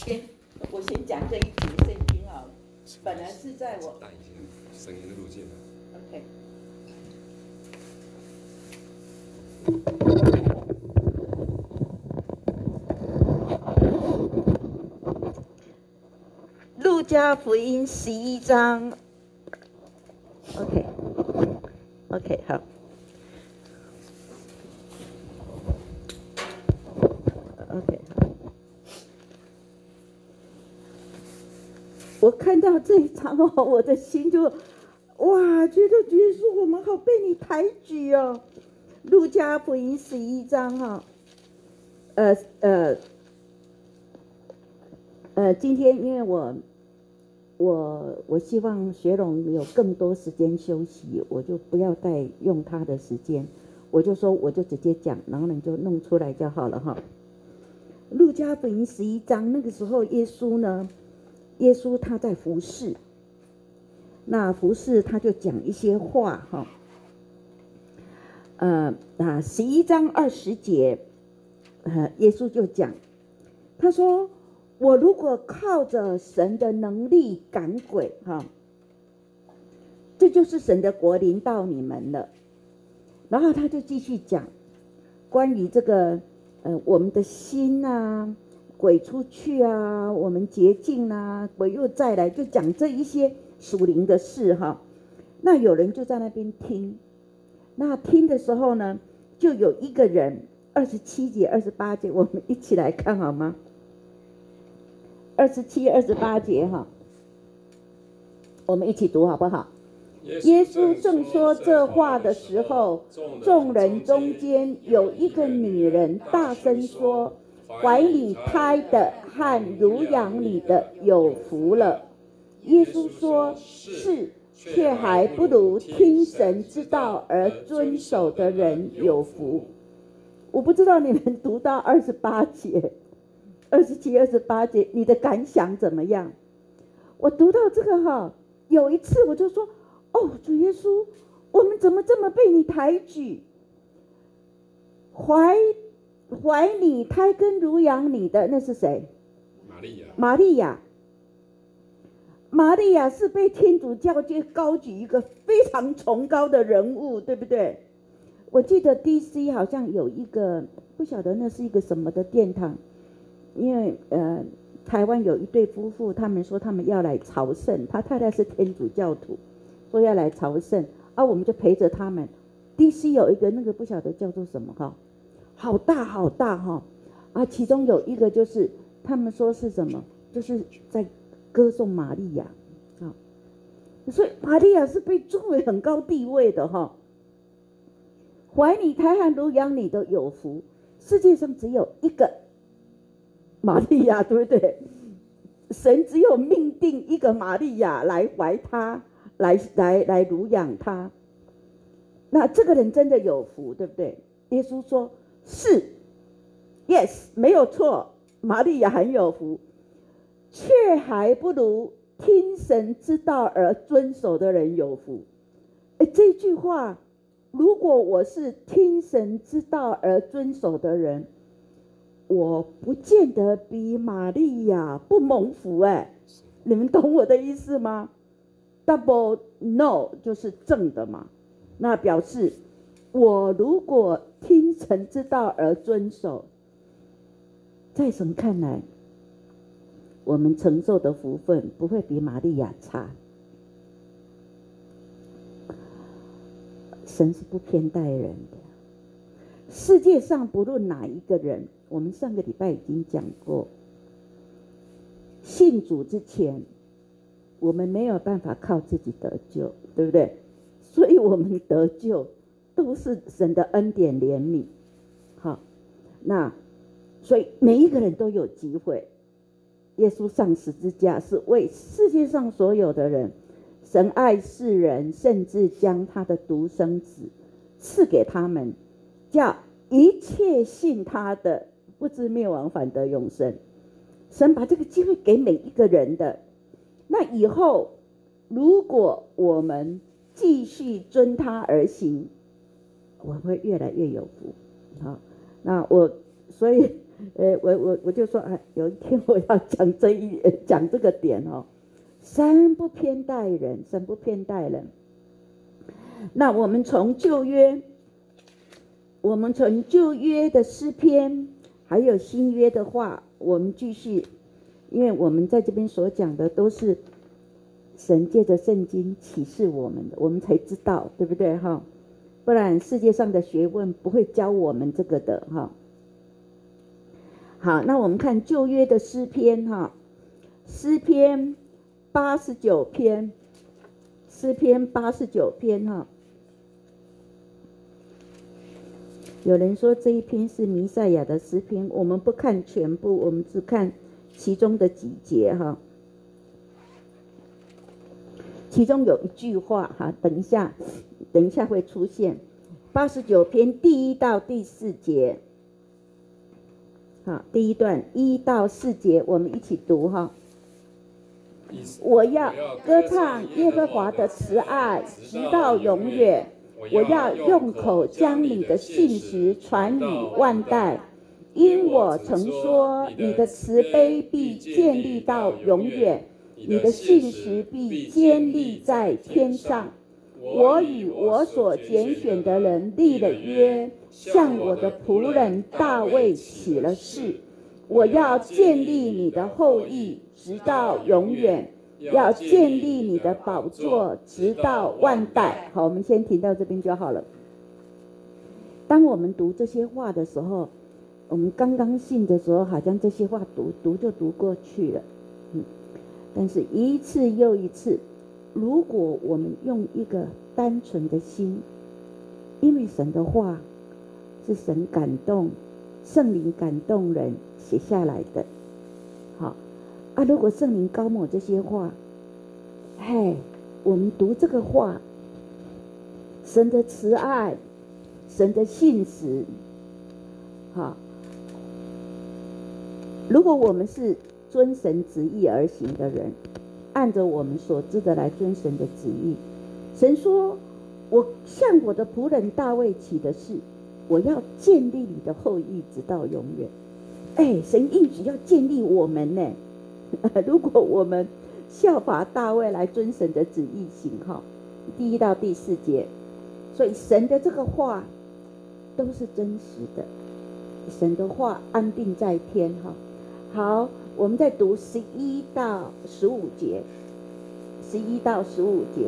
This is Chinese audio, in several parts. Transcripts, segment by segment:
先讲这一节圣经啊，本来是在我带一些声音的路径。 OK。路加福音11章 ，OK， 好。OK， 我看到这一章哦，我的心就哇，觉得耶稣我们好被你抬举哦。路加福音11章哈，今天因为我希望学龙有更多时间休息，我就不要再用他的时间，我就说我就直接讲，然后你就弄出来就好了哈。路加福音11章，那个时候耶稣他在服侍，那服侍他就讲一些话哈。11章20节，耶稣就讲，他说：“我如果靠着神的能力赶鬼哈，这就是神的国临到你们了。”然后他就继续讲关于这个我们的心啊，鬼出去啊，我们洁净啊，鬼又再来，就讲这一些属灵的事哈。那有人就在那边听，那听的时候呢，就有一个人27节、28节，我们一起来看好吗？27、28节哈，我们一起读好不好？耶稣正说这话的时候，众人中间有一个女人大声说：“怀里胎的和乳养你的有福了。”耶稣说：“是，却还不如听神之道而遵守的人有福。”我不知道你们读到28节、27、28节，你的感想怎么样？我读到这个哈，有一次我就说：“哦，主耶稣，我们怎么这么被你抬举？怀你胎跟乳养你的那是谁？玛利亚。玛利亚是被天主教界高举一个非常崇高的人物，对不对？我记得 DC 好像有一个，不晓得那是一个什么的殿堂，因为台湾有一对夫妇，他们说他们要来朝圣，他太太是天主教徒，说要来朝圣，我们就陪着他们。DC 有一个那个不晓得叫做什么哈，好大好大哈，其中有一个就是他们说是什么，就是在歌颂玛利亚啊，所以玛利亚是被尊为很高地位的哈。怀你胎和乳养你的有福，世界上只有一个玛利亚，对不对？神只有命定一个玛利亚来怀他，来乳养他。那这个人真的有福，对不对？耶稣说是 ，yes， 没有错，玛利亚很有福，却还不如听神之道而遵守的人有福。这句话，如果我是听神之道而遵守的人，我不见得比玛利亚不蒙福你们懂我的意思吗？ Double no 就是正的嘛，那表示我如果听神之道而遵守，在神看来，我们承受的福分不会比玛利亚差。神是不偏待人的，世界上不论哪一个人，我们上个礼拜已经讲过，信主之前，我们没有办法靠自己得救，对不对？所以我们得救都是神的恩典怜悯。好，那所以每一个人都有机会。耶稣上十字架是为世界上所有的人，神爱世人，甚至将他的独生子赐给他们，叫一切信他的不知灭亡，反得永生。神把这个机会给每一个人的。那以后如果我们继续遵他而行，我们会越来越有福。好，那所以我就说啊，有一天我要讲这个点哦，神不偏待人，神不偏待人。那我们从旧约的诗篇，还有新约的话，我们继续，因为我们在这边所讲的都是神借着圣经启示我们的，我们才知道，对不对哈？不然世界上的学问不会教我们这个的哈。好，那我们看旧约的诗篇哈，诗篇89篇，诗篇89篇哈。有人说这一篇是弥赛亚的诗篇，我们不看全部，我们只看其中的几节哈。其中有一句话哈，等一下会出现89篇第1到第4节。好，第一段1到4节，我们一起读哈。我要歌唱耶和华的慈爱，直到永远。我要用口将你的信实传与万代，因我曾说，你的慈悲必建立到永远，你的信实必坚立在天上。我与我所拣选的人立了约，向我的仆人大卫起了誓，我要建立你的后裔，直到永远。要建立你的宝座，直到万代。好，我们先停到这边就好了。当我们读这些话的时候，我们刚刚信的时候，好像这些话读就读过去了，但是一次又一次，如果我们用一个单纯的心，因为神的话是神感动，圣灵感动人写下来的，好。如果圣灵高抹这些话，我们读这个话，神的慈爱，神的信实，好。如果我们是遵神旨意而行的人，按着我们所知的来遵神的旨意，神说：“我向我的仆人大卫起的誓，我要建立你的后裔，直到永远。”神应许要建立我们呢。如果我们效法大卫来遵神的旨意行哈，第1到第4节，所以神的这个话都是真实的，神的话安定在天哈。好，我们再读11到15节，11到15节，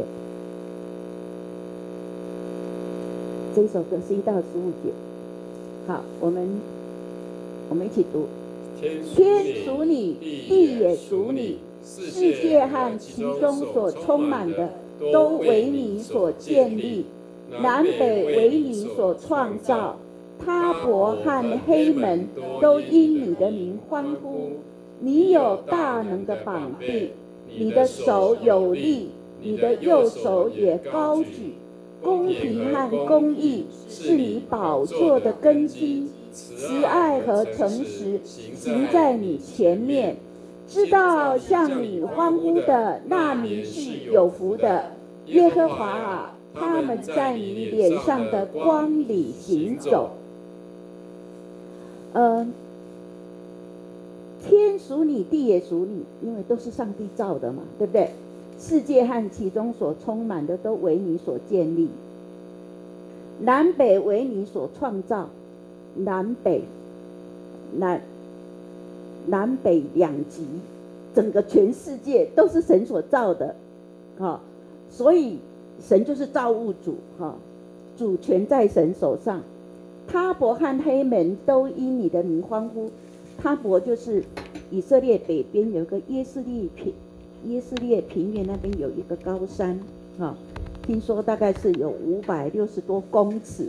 这一首歌11到15节，好，我们一起读。天属你，地也属你，世界和其中所充满的都为你所建立，南北为你所创造，他伯和黑门都因你的名欢呼。你有大能的膀臂，你的手有力，你的右手也高举。公平和公义是你宝座的根基，慈爱和诚实行在你前面。知道向你欢呼的那民是有福的，耶和华啊，他们在你脸上的光里行走。天属你，地也属你，因为都是上帝造的嘛，对不对？世界和其中所充满的都为你所建立，南北为你所创造，南北两极，整个全世界都是神所造的，所以神就是造物主，主权在神手上。他伯和黑门都因你的名欢呼。他伯就是以色列北边有一个耶斯列平原那边有一个高山，听说大概是有560多公尺，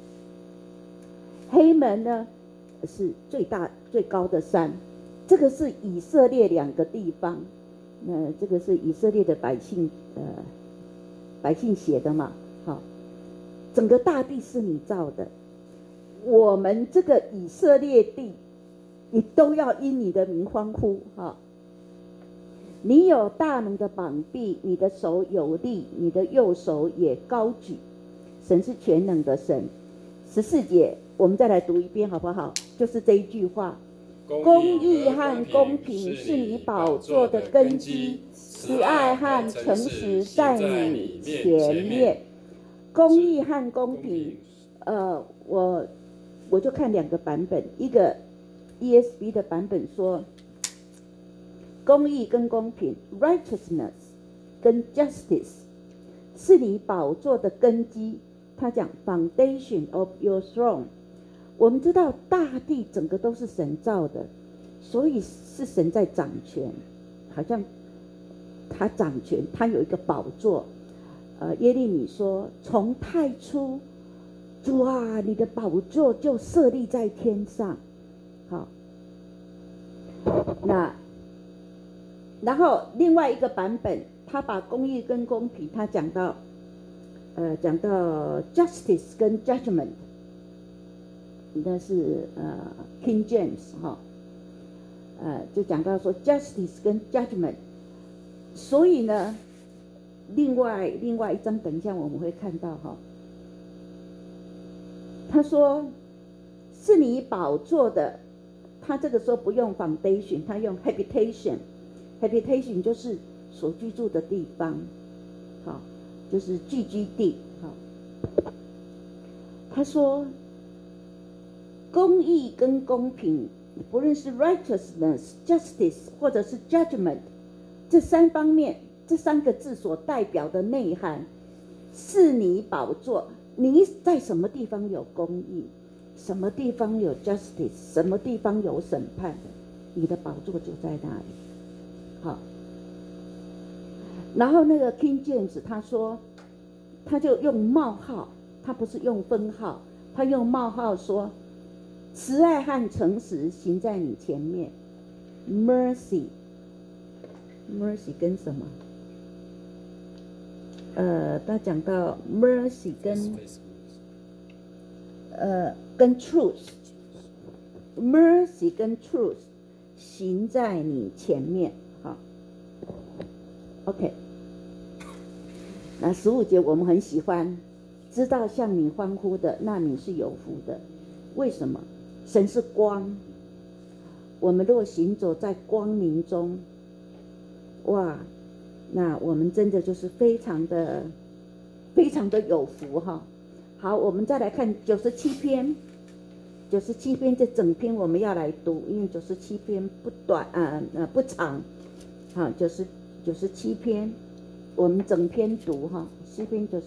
黑门呢是最大最高的山，这个是以色列2个地方，这个是以色列的百姓写的嘛，整个大地是你造的，我们这个以色列地，你都要因你的名欢呼，你有大能的膀臂，你的手有力，你的右手也高举。神是全能的神。14节，我们再来读一遍好不好？就是这一句话： 公义和公平是你宝座的根基，慈爱和诚实在你前面。公义和公平，我就看两个版本，一个 ESV 的版本说，公义跟公平 （righteousness） 跟 justice 是你宝座的根基。他讲 foundation of your throne。我们知道大地整个都是神造的，所以是神在掌权，好像他掌权，他有一个宝座。耶利米说，从太初，主啊，你的宝座就设立在天上。好，那然后另外一个版本，他把公义跟公平，他讲到 justice 跟 judgment， 那是King James 哈，就讲到说 justice 跟 judgment， 所以呢，另外一张，等一下我们会看到哈，他说是你宝座的，他这个时候不用 foundation， 他用 habitation 就是所居住的地方，好，就是聚居地，好。他说，公义跟公平，不论是 righteousness、justice 或者是 judgment， 这三方面，这三个字所代表的内涵，是你宝座。你在什么地方有公义，什么地方有 justice， 什么地方有审判的，你的宝座就在那里。好，然后那个 King James 他说，他就用冒号，他不是用分号，他用冒号说，慈爱和诚实行在你前面。mercy 跟什么？他讲到 mercy 跟 truth，mercy 跟 truth 行在你前面。好 ，OK。那15节我们很喜欢，知道向你欢呼的，那你是有福的。为什么？神是光，我们若行走在光明中，哇，那我们真的就是非常的有福哈。好，我们再来看97篇，97篇这整篇我们要来读，因为97篇不短不长，好，97篇我们整篇读哈，诗篇97。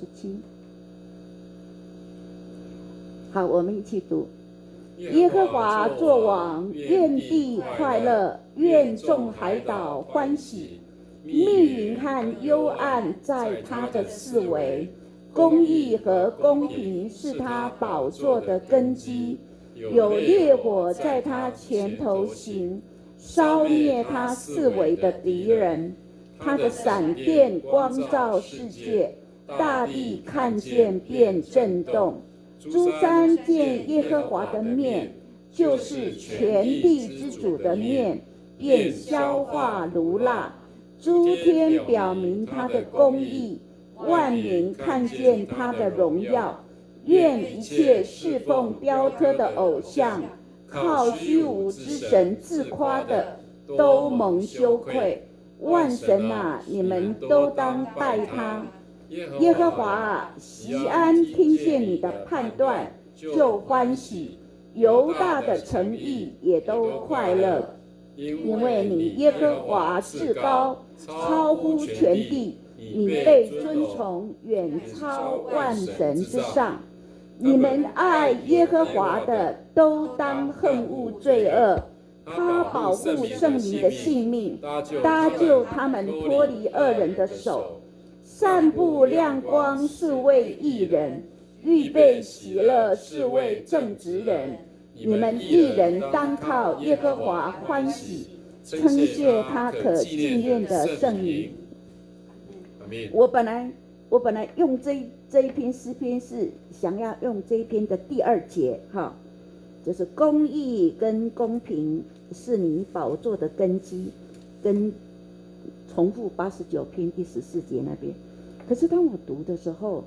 好，我们一起读。耶和华作王，愿地快乐，愿众海岛欢喜。密云和幽暗在他的四围，公义和公平是他宝座的根基。有烈火在他前头行，烧灭他四围的敌人。他的闪电光照世界，大地看见便震动。诸山见耶和华的面，就是全地之主的面，便消化如蜡。诸天表明他的公义，万民看见他的荣耀。愿一切侍奉雕刻的偶像，靠虚无之神自夸的，都蒙羞愧。万神啊，你们都当拜他。耶和华啊，锡安听见你的判断就欢喜，犹大的诚意也都快乐，因为你耶和华至高，超乎全地，你被尊崇，远超万神之上。你们爱耶和华的，都当恨恶罪恶。他保护圣灵的性命，搭救他们脱离恶人的手。散布亮光是为义人，预备喜乐是为正直人。你们义人当靠耶和华欢喜，称谢他可纪念的圣名。我本来用这一篇诗篇是想要用这一篇的第2节哈，就是公义跟公平是你宝座的根基，跟重复89篇第14节那边。可是当我读的时候，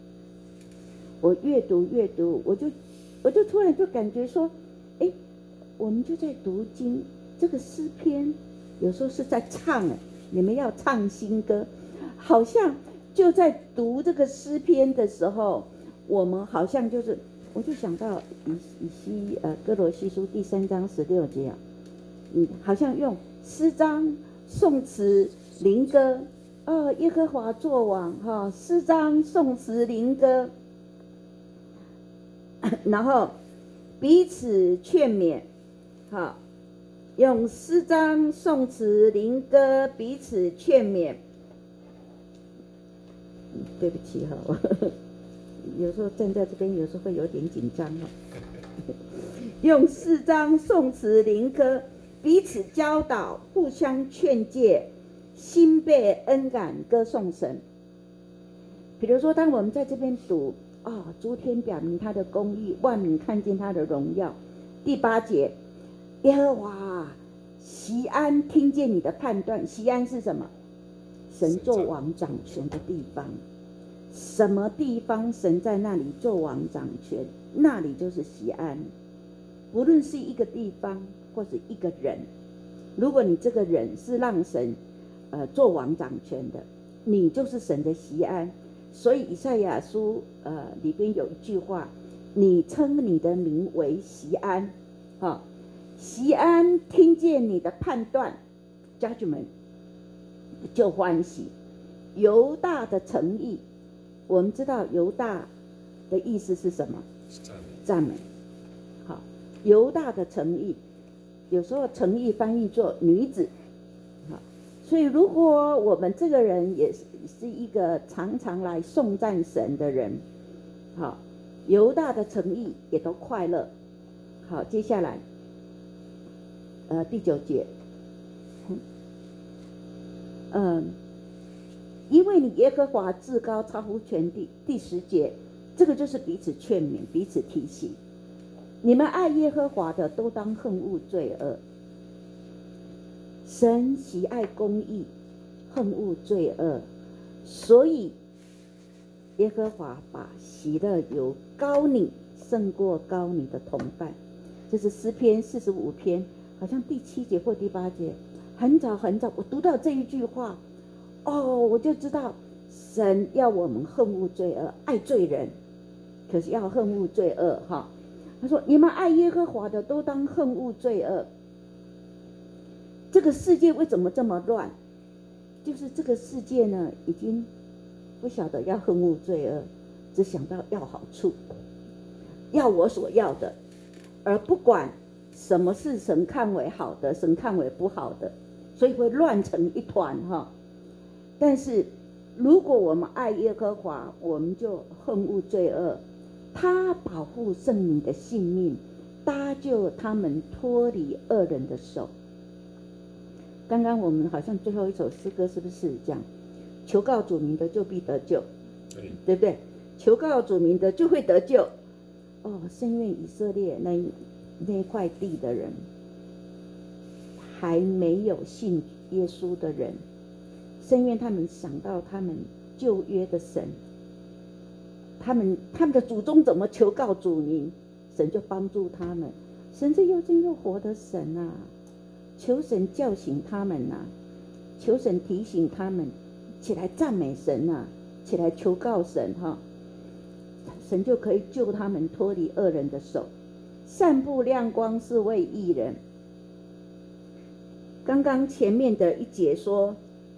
我越读，我就突然就感觉说， 我们就在读经，这个诗篇有时候是在唱，你们要唱新歌，好像就在读这个诗篇的时候，我们好像就是，我就想到哥罗西书第3章16节啊，好像用诗章、颂词、灵歌，耶和华作王哈，诗章、颂词、灵歌，然后彼此劝勉，哈，用诗章、颂词、灵歌彼此劝勉。对不起哈，有时候站在这边，有时候会有点紧张哈。用诗章、颂词、灵歌彼此教导，互相劝诫，心被恩感，歌颂神。比如说，当我们在这边读诸天表明他的公义，万民看见他的荣耀。第8节，耶和华锡安听见你的判断。锡安是什么？神作王掌权的地方。什么地方神在那里作王掌权，那里就是锡安。不论是一个地方或是一个人，如果你这个人是让神作王掌权的，你就是神的锡安。所以以赛亚书里边有一句话，你称你的名为锡安，锡安听见你的判断 judgment 就欢喜。犹大的诚意，我们知道犹大的意思是什么？赞美。好，犹大的诚意，有时候诚意翻译作女子。好，所以如果我们这个人也是一个常常来颂赞神的人，好，犹大的诚意也都快乐。好，接下来第9节，因为你耶和华至高，超乎全地。第10节，这个就是彼此劝勉，彼此提醒。你们爱耶和华的，都当恨恶罪恶。神喜爱公义，恨恶罪恶，所以耶和华把喜乐油膏你，胜过膏你的同伴。这是诗篇45篇，好像第7节或第8节，很早很早，我读到这一句话，我就知道神要我们恨恶罪恶，爱罪人，可是要恨恶罪恶哈。他说：“你们爱耶和华的，都当恨恶罪恶。”这个世界为什么这么乱？就是这个世界呢，已经不晓得要恨恶罪恶，只想到要好处，要我所要的，而不管什么是神看为好的，神看为不好的，所以会乱成一团哈。但是如果我们爱耶和华，我们就恨恶罪恶。他保护圣民的性命，搭救他们脱离恶人的手。刚刚我们好像最后一首诗歌是不是讲求告主名的就必得救，对不对？求告主名的就会得救。深愿以色列那块地的人，还没有信耶稣的人，深愿他们想到他们旧约的神，他们的祖宗怎么求告主名，神就帮助他们。神是又真又活的神啊，求神叫醒他们啊，求神提醒他们起来赞美神啊，起来求告神哈，神就可以救他们脱离恶人的手。散布亮光是为义人。刚刚前面的一节说，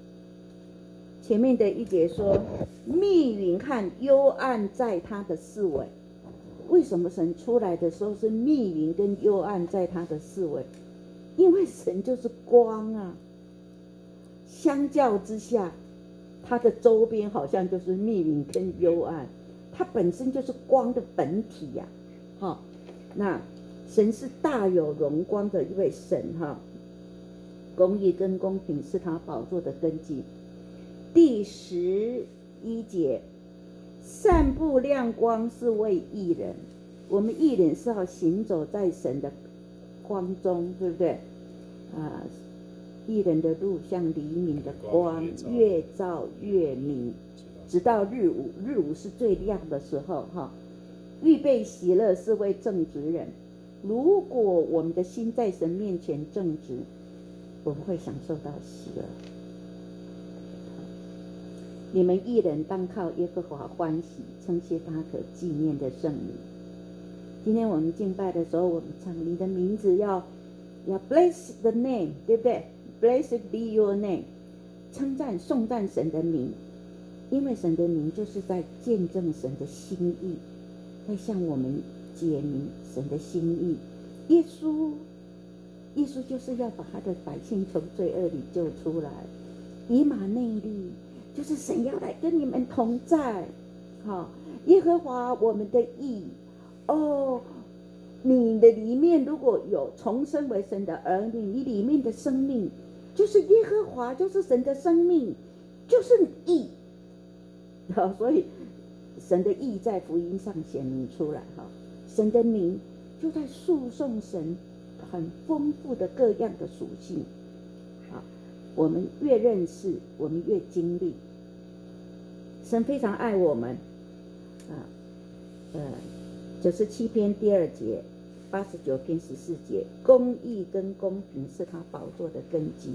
密云和幽暗在他的四围。为什么神出来的时候是密云跟幽暗在他的四围？因为神就是光啊，相较之下，他的周边好像就是密云跟幽暗，他本身就是光的本体呀。那神是大有荣光的一位神哈，公义跟公平是他宝座的根基。第11节，散布亮光是为义人。我们义人是要行走在神的光中，对不对？义人的路像黎明的光，越照越明，直到日午。日午是最亮的时候哈。预备喜乐是为正直人， 如果我们的心在神面前正直，我们会享受到喜乐。你们义人当靠耶和华欢喜，称谢他可纪念的圣名。今天我们敬拜的时候，我们唱你的名字要 bless the name， 对不对？ Blessed be your name， 称赞颂赞神的名，因为神的名就是在见证神的心意，在向我们解明神的心意。耶稣就是要把他的百姓从罪恶里救出来。以马内利就是神要来跟你们同在。好，耶和华我们的义。哦，你的里面如果有重生为神的儿女，你里面的生命就是耶和华，就是神的生命，就是义。好，所以神的义在福音上显明出来。哈，神的名就在诉讼神很丰富的各样的属性。好，我们越认识，我们越经历。神非常爱我们。97篇第2节，89篇14节，公义跟公平是他宝座的根基。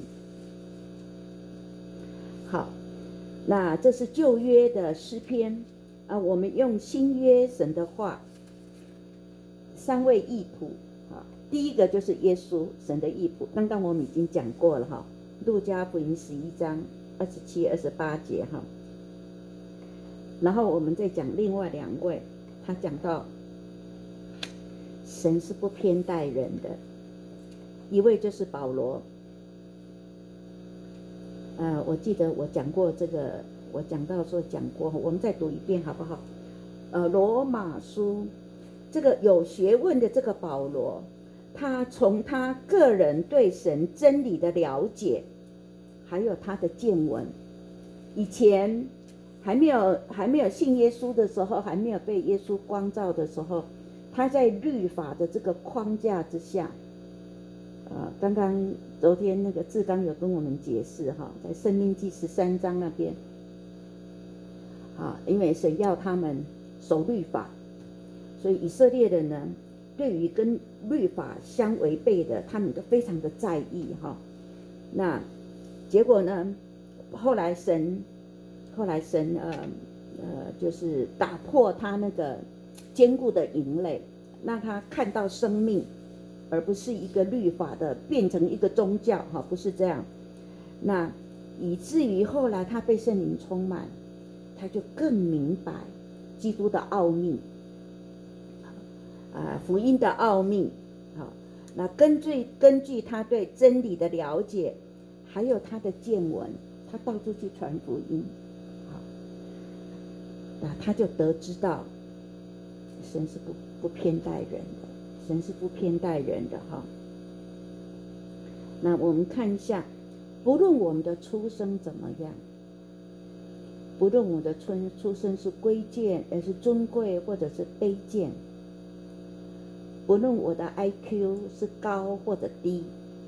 好，那这是旧约的诗篇啊，我们用新约神的话，3位义仆啊，第一个就是耶稣，神的义仆，刚刚我们已经讲过了哈，路加福音11章27、28节哈，然后我们再讲另外2位，他讲到神是不偏待人的，一位就是保罗。我记得我讲过这个，我讲到说讲过，我们再读一遍好不好？罗马书，这个有学问的这个保罗，他从他个人对神真理的了解，还有他的见闻，以前还没有信耶稣的时候，还没有被耶稣光照的时候，他在律法的这个框架之下，刚刚昨天那个志刚有跟我们解释哈，在申命记13章那边，因为神要他们守律法，所以以色列人呢，对于跟律法相违背的，他们都非常的在意哈。那结果呢，后来神就是打破他那个坚固的营垒，让他看到生命，而不是一个律法的变成一个宗教哈，不是这样。那以至于后来他被圣灵充满，他就更明白基督的奥秘，福音的奥秘。好，那根据他对真理的了解，还有他的见闻，他到处去传福音。好，那他就得知到神是不偏待人的，神是不偏待人的哈。那我们看一下，不论我们的出生怎么样，不论我们的出生是贵贱，而是尊贵或者是卑贱，不论我的 IQ 是高或者低，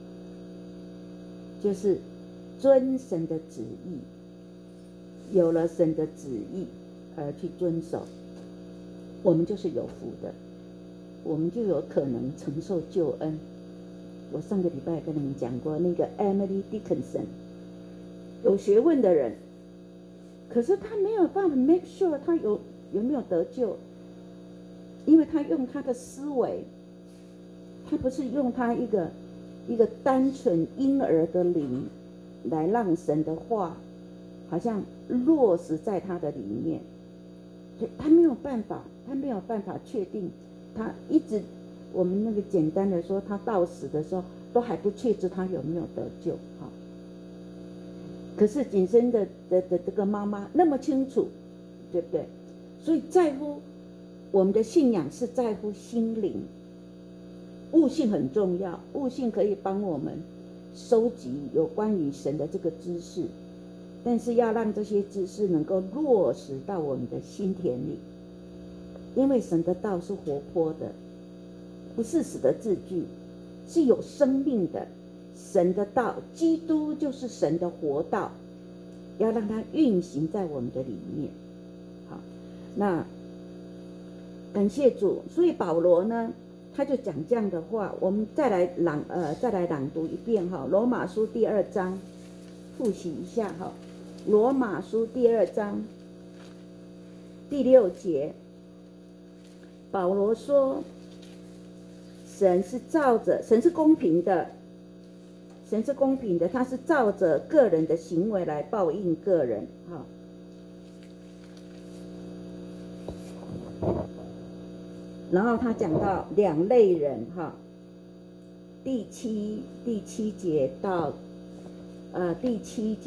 就是遵神的旨意，有了神的旨意而去遵守，我们就是有福的，我们就有可能承受救恩。我上个礼拜跟你们讲过那个 Emily Dickinson， 有学问的人，可是他没有办法 make sure 他有没有得救，因为他用他的思维，他不是用他一个单纯婴儿的灵来让神的话好像落实在他的里面，所以他没有办法确定，他一直我们那个简单的说，他到死的时候都还不确知他有没有得救哈。可是谨慎的这个妈妈那么清楚，对不对？所以在乎我们的信仰是在乎心灵，悟性很重要，悟性可以帮我们收集有关于神的这个知识，但是要让这些知识能够落实到我们的心田里，因为神的道是活泼的，不是死的字句，是有生命的。神的道，基督就是神的活道，要让它运行在我们的里面。好，那感谢主。所以保罗呢， 他就讲这样的话。我们再来朗读一遍哈，罗马书第2章，复习一下哈。罗马书第2章第6节，保罗说，神是公平的，神是公平的，他是照着个人的行为来报应个人哈。然后他讲到2类人哈，第七节到第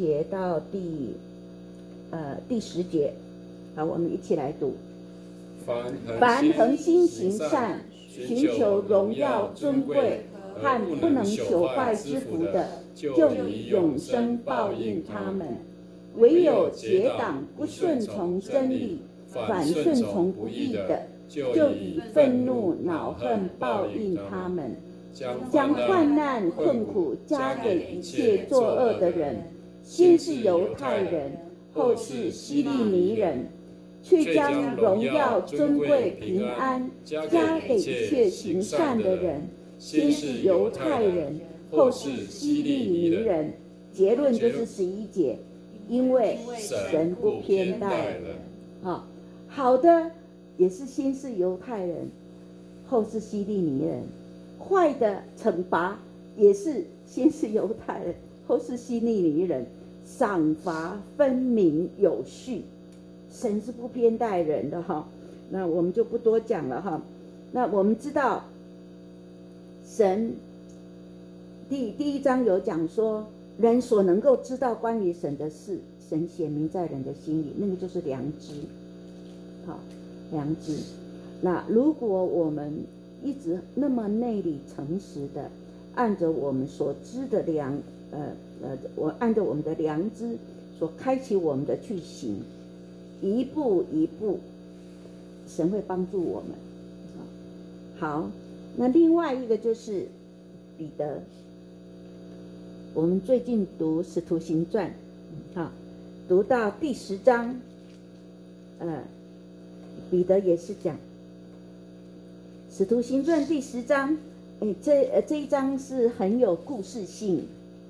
10节，好，我们一起来读。凡恒心行善，寻求荣耀尊贵和不能朽坏之福的，就以永生报应他们；唯有结党不顺从真理，反顺从不义的，就以愤怒恼恨报应他们，将患难困苦加给一切作恶的人，先是犹太人，后是希利尼人，却将荣耀尊贵平安加给一切行善的人，先是犹太人，后是希利尼人。结论就是11节，因为神不偏待人。好的也是先是犹太人，后是希利尼人；坏的惩罚也是先是犹太人，后是希利尼人，赏罚分明有序。神是不偏待人的哈，那我们就不多讲了哈。那我们知道，神第1章有讲说，人所能够知道关于神的事，神显明在人的心里，那个就是良知。好，良知。那如果我们一直那么内里诚实的，按着我们所知的按照我们的良知所开启我们的去行，一步一步，神会帮助我们。好，那另外一个就是彼得。我们最近读《使徒行传》，读到第10章，彼得也是讲《使徒行传》第10章，这一章是很有故事性，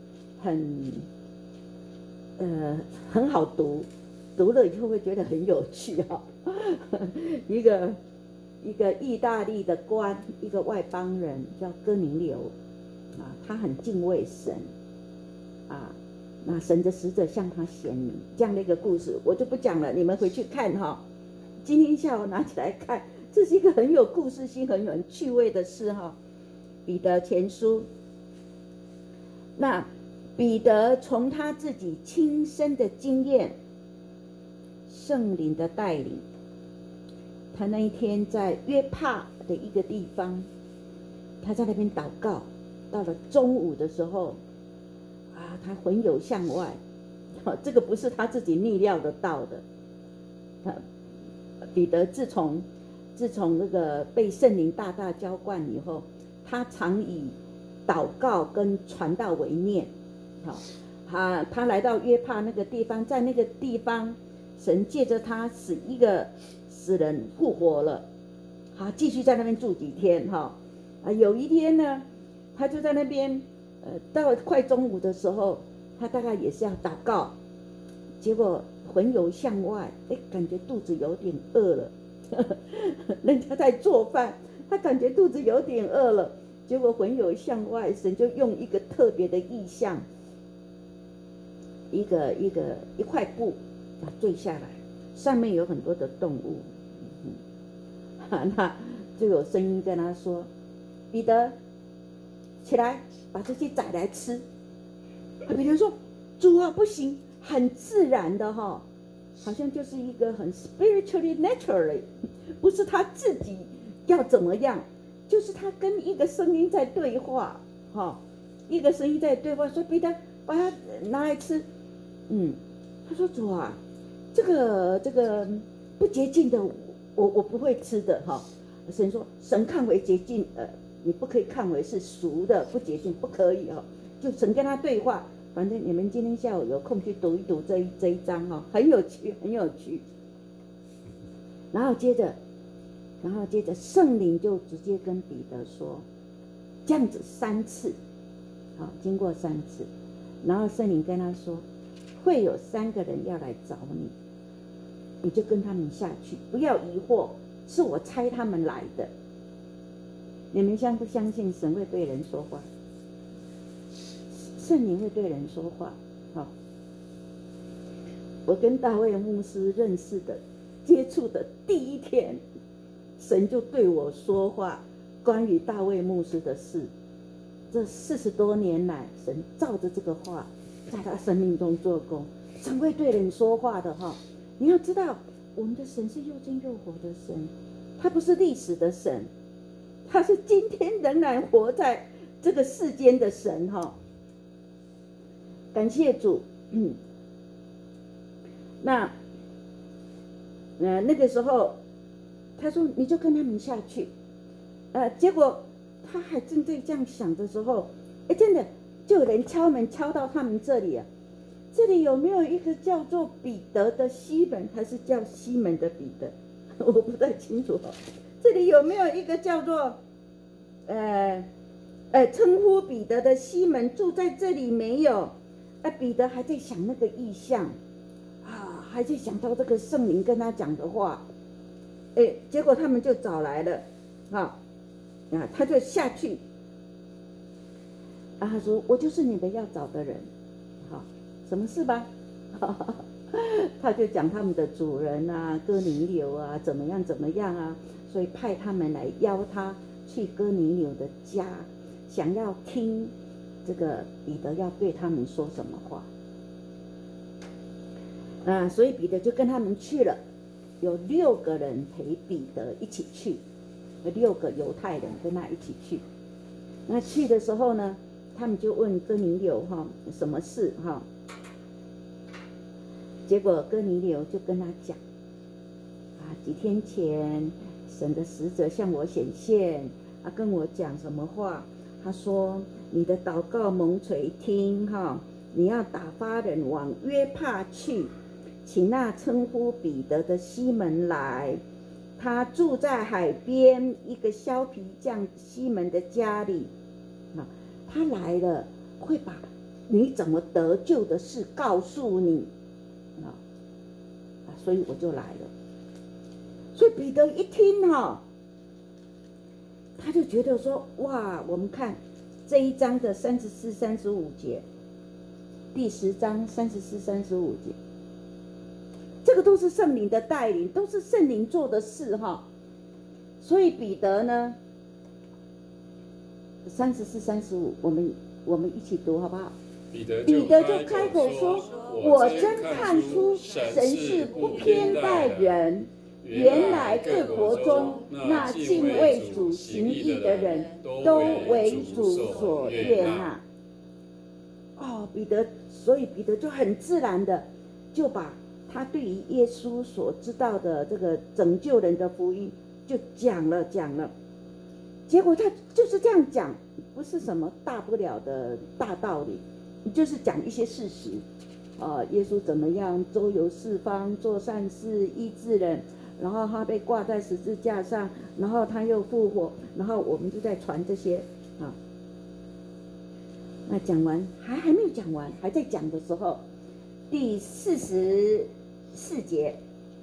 很好读，读了以后会觉得很有趣哈。一个意大利的官，一个外邦人叫哥尼流他很敬畏神那神的使者向他显明这样的一个故事，我就不讲了，你们回去看哈。今天下午拿起来看，这是一个很有故事性、很有趣味的事哈。彼得前书，那彼得从他自己亲身的经验、圣灵的带领，他那一天在约帕的一个地方，他在那边祷告，到了中午的时候他魂游向外，这个不是他自己逆料得到的。彼得自从那个被圣灵大大浇灌以后，他常以祷告跟传道为念。他来到约帕那个地方，在那个地方，神借着他使一个死人复活了，继续在那边住几天有一天呢，他就在那边到快中午的时候，他大概也是要祷告，结果魂游向外，感觉肚子有点饿了，人家在做饭，他感觉肚子有点饿了，结果魂游向外，神就用一个特别的意象，一块布坠下来，上面有很多的动物，那就有声音跟他说：“彼得，起来，把这些宰来吃。”彼得说：“主啊，不行。”很自然的好像就是一个很 spiritually naturally， 不是他自己要怎么样，就是他跟一个声音在对话一个声音在对话，说：“彼得，把它拿来吃。”他说：“主啊，这个不洁净的，我不会吃的神说：“神看为洁净，你不可以看为是俗的不洁净，不可以就神跟他对话。反正你们今天下午有空去读一读这一章很有趣，很有趣。然后接着然后接着圣灵就直接跟彼得说，这样子3次，好，经过3次，然后圣灵跟他说，会有3个人要来找你，你就跟他们下去，不要疑惑，是我差他们来的。你们相不相信神会对人说话？圣灵会对人说话。好，我跟大卫牧师认识的、接触的第一天，神就对我说话，关于大卫牧师的事。这40多年来，神照着这个话，在他生命中做工。神会对人说话的哈，你要知道，我们的神是又真又活的神，他不是历史的神，他是今天仍然活在这个世间的神哈。感谢主，那个时候，他说你就跟他们下去，结果他还正在这样想的时候，真的就有人敲门敲到他们这里啊。这里有没有一个叫做彼得的西门，还是叫西门的彼得？我不太清楚哦。这里有没有一个叫做称呼彼得的西门住在这里没有？彼得还在想那个意象啊，还在想到这个圣灵跟他讲的话，结果他们就找来了，他就下去，他说我就是你们要找的人，好，什么事吧？他就讲他们的主人啊，哥尼流啊，怎么样啊，所以派他们来邀他去哥尼流的家，想要听这个彼得要对他们说什么话。所以彼得就跟他们去了，有6个人陪彼得一起去，6个犹太人跟他一起去。那去的时候呢，他们就问哥尼流什么事哈。结果哥尼流就跟他讲，几天前神的使者向我显现，跟我讲什么话？他说你的祷告蒙垂听你要打发人往约帕去，请那称呼彼得的西门来，他住在海边一个削皮匠西门的家里，他来了会把你怎么得救的事告诉你，所以我就来了。所以彼得一听他就觉得说，哇，我们看这一章的34、35节，第10章34、35节，这个都是圣灵的带领，都是圣灵做的事所以彼得呢，34、35，我们一起读好不好？ 彼得就开口说，我真看出神是不偏待人，原来各国中那敬畏主行义的人都为主所悦纳。所以彼得就很自然的就把他对于耶稣所知道的这个拯救人的福音就讲了。结果他就是这样讲，不是什么大不了的大道理，就是讲一些事实，耶稣怎么样周游四方做善事医治人，然后他被挂在十字架上，然后他又复活，然后我们就在传这些那讲完还没有讲完，还在讲的时候，第44节，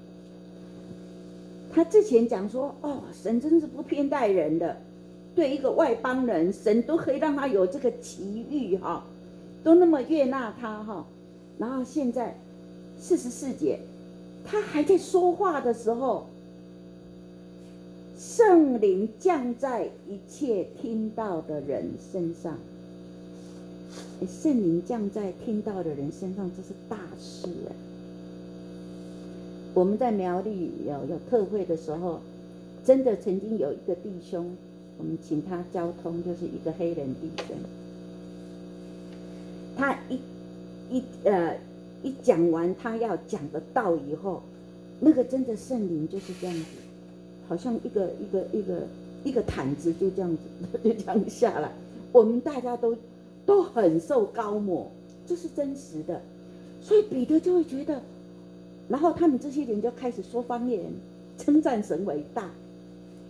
他之前讲说，神真是不偏待人的，对一个外邦人，神都可以让他有这个奇遇都那么悦纳他然后现在44节，他还在说话的时候，圣灵降在一切听到的人身上。圣灵降在听到的人身上，这是大事我们在苗栗有特会的时候，真的曾经有一个弟兄，我们请他交通，就是一个黑人弟兄，他一讲完他要讲的道以后，那个真的圣灵就是这样子，好像一个毯子就这样子就这样下来，我们大家都很受高抹，这是真实的。所以彼得就会觉得，然后他们这些人就开始说方言，称赞神伟大。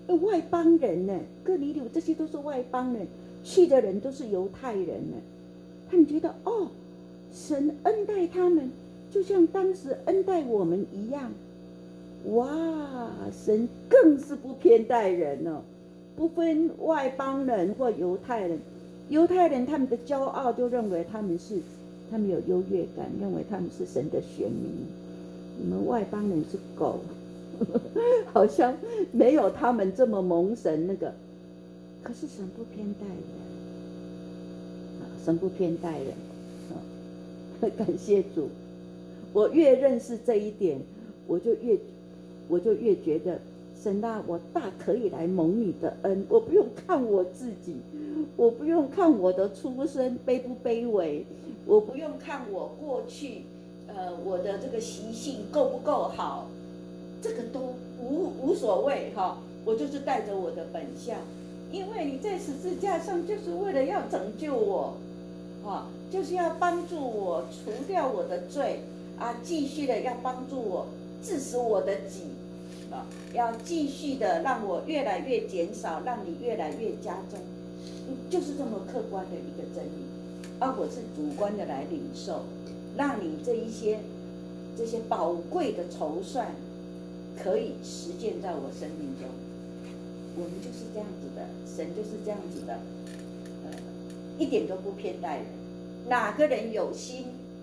外邦人呢，哥尼流这些都是外邦人，去的人都是犹太人呢。他们觉得哦，神恩待他们，就像当时恩待我们一样。哇，神更是不偏待人哦，不分外邦人或犹太人。犹太人他们的骄傲就认为他们有优越感，认为他们是神的选民。你们外邦人是狗，好像没有他们这么蒙神那个。可是神不偏待人，神不偏待人。感谢主，我越认识这一点，我就越觉得神啊，我大可以来蒙你的恩，我不用看我自己，我不用看我的出身卑不卑微，我不用看我过去我的这个习性够不够好，这个都无所谓哈。我就是带着我的本相，因为你在十字架上就是为了要拯救我啊，就是要帮助我除掉我的罪啊，继续的要帮助我治死我的己啊，要继续的让我越来越减少，让你越来越加重，就是这么客观的一个真理啊。我是主观的来领受，让你这些宝贵的筹算可以实践在我生命中。我们就是这样子的，神就是这样子的，一点都不偏待人。哪个人有心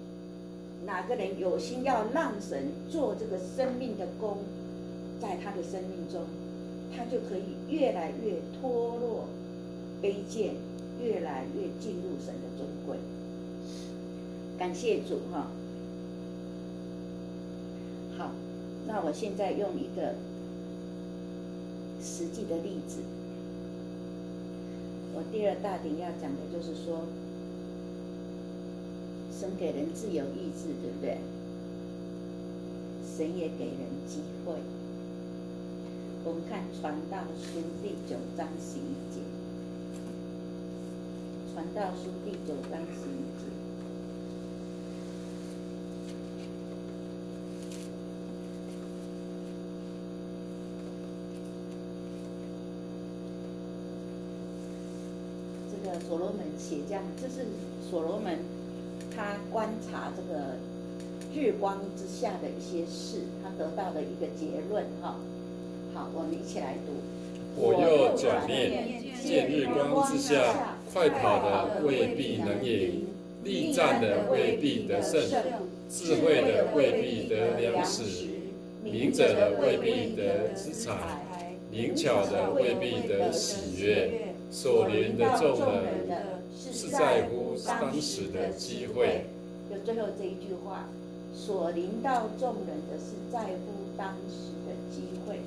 要让神做这个生命的工，在他的生命中，他就可以越来越脱落卑贱，越来越进入神的尊贵。感谢主哈。好，那我现在用一个实际的例子。我第二大点要讲的就是说，神给人自由意志，对不对？神也给人机会。我们看传道书第9章11节，传道书第9章11节。这个所罗门写这样，这是所罗门他观察这个日光之下的一些事，他得到的一个结论哈。好，我们一起来读。 我又转念，见日光之下，快跑的未必能赢，力战的未必得胜，智慧的未必得粮食，明者的未必得资财，灵巧的未必得喜悦。所怜的众人是在乎当时的机会。 就最后这一句话，所临到众人的是在乎当时的机会。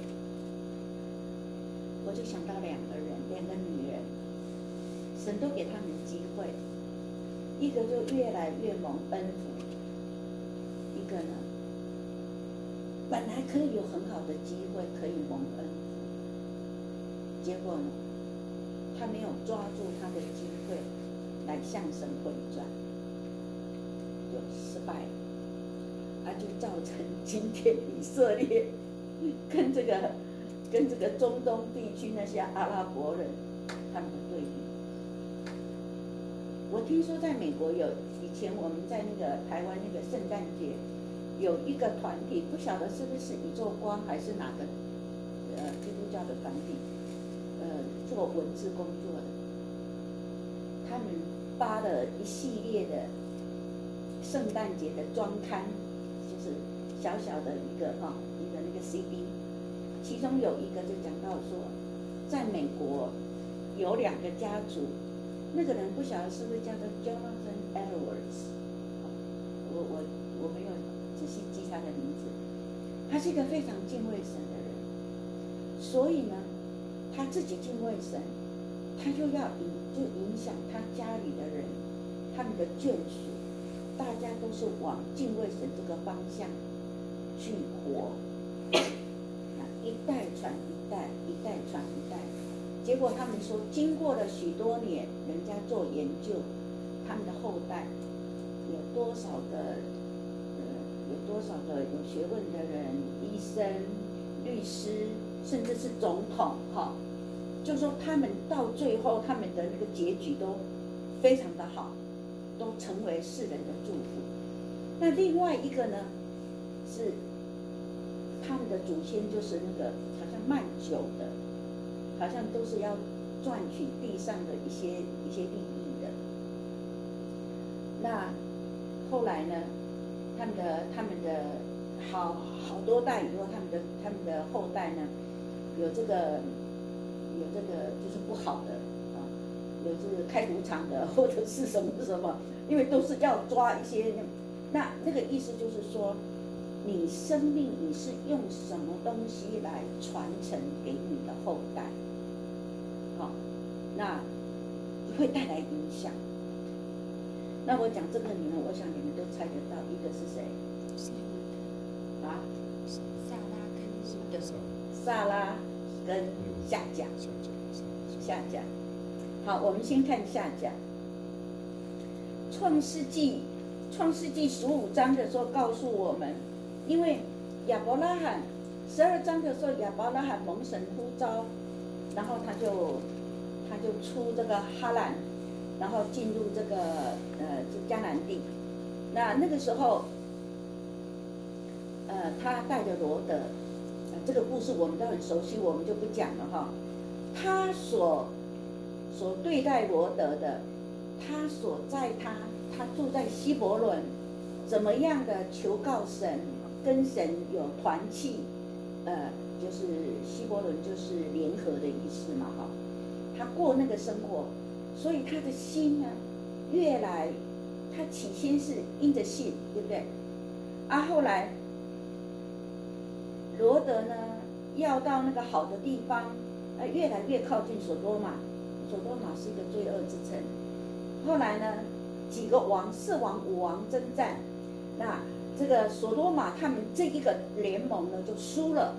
我就想到2个女人，神都给他们机会，一个就越来越蒙恩福，一个呢，本来可以有很好的机会可以蒙恩福，结果呢，他没有抓住他的机会来向神回转，就失败了，就造成今天以色列跟这个中东地区那些阿拉伯人他们的对比。我听说在美国以前我们在那个台湾那个圣诞节有一个团体，不晓得是不是宇宙光还是哪个基督教的团体，做文字工作的，他们发了一系列的圣诞节的专刊，就是小小的一个那个 CD， 其中有一个就讲到说，在美国有2个家族，那个人不晓得是不是叫做 Jonathan Edwards， 我没有仔细记他的名字，他是一个非常敬畏神的人，所以呢，他自己敬畏神，他就影响他家里的人，他们的眷属，大家都是往敬畏神这个方向去活，一代传一代，一代传一代。结果他们说，经过了许多年，人家做研究，他们的后代有多少个有学问的人，医生、律师、 甚至是总统哈，就说他们到最后他们的那个结局都非常的好，都成为世人的祝福。那另外一个呢，是他们的祖先就是那个好像卖酒的，好像都是要赚取地上的一些利益的。那后来呢，他们的好多代以后，他们的后代呢，有这个就是不好的啊，有这个开赌场的或者是什么，因为都是要抓一些那个意思就是说，你生命你是用什么东西来传承给你的后代，好，那会带来影响。那我讲这个你们，我想你们都猜得到，一个是谁？啊？萨拉跟夏甲。夏甲。好，我们先看夏甲。创世纪15章的时候告诉我们，因为亚伯拉罕12章的时候，亚伯拉罕蒙神呼召，然后他就出这个哈兰，然后进入这个迦南地。那个时候，他带着罗德，这个故事我们都很熟悉，我们就不讲了哈。他所对待罗德的，他住在希伯伦，怎么样的求告神，跟神有团契，就是希伯伦就是联合的意思嘛哈。他过那个生活，所以他的心呢，越来，他起先是因着信，对不对？后来罗德呢，要到那个好的地方，越来越靠近所多玛。所多玛是一个罪恶之城。后来呢，几个王，4王5王征战，那这个所多玛他们这一个联盟呢就输了，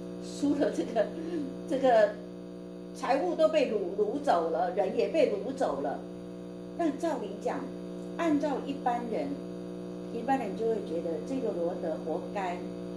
这个财物都被掳走了，人也被掳走了。那照理讲，按照一般人就会觉得这个罗德活该。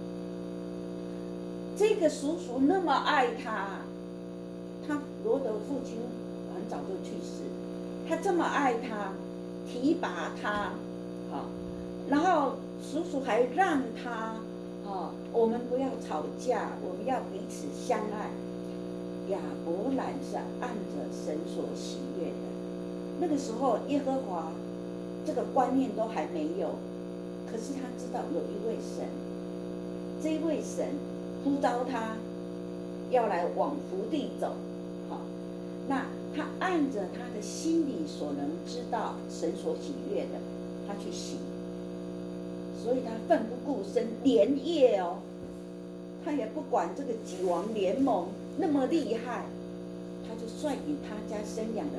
这个叔叔那么爱他罗德父亲很早就去世，他这么爱他，提拔他，好，然后叔叔还让他，我们不要吵架，我们要彼此相爱。亚伯兰是按着神所喜悦的，那个时候耶和华这个观念都还没有，可是他知道有一位神，这一位神呼召他要来往福地走，好，那他按着他的心里所能知道神所喜悦的，他去行，所以他奋不顾身，连夜哦，他也不管这个几王联盟那么厉害，他就率领他家生养的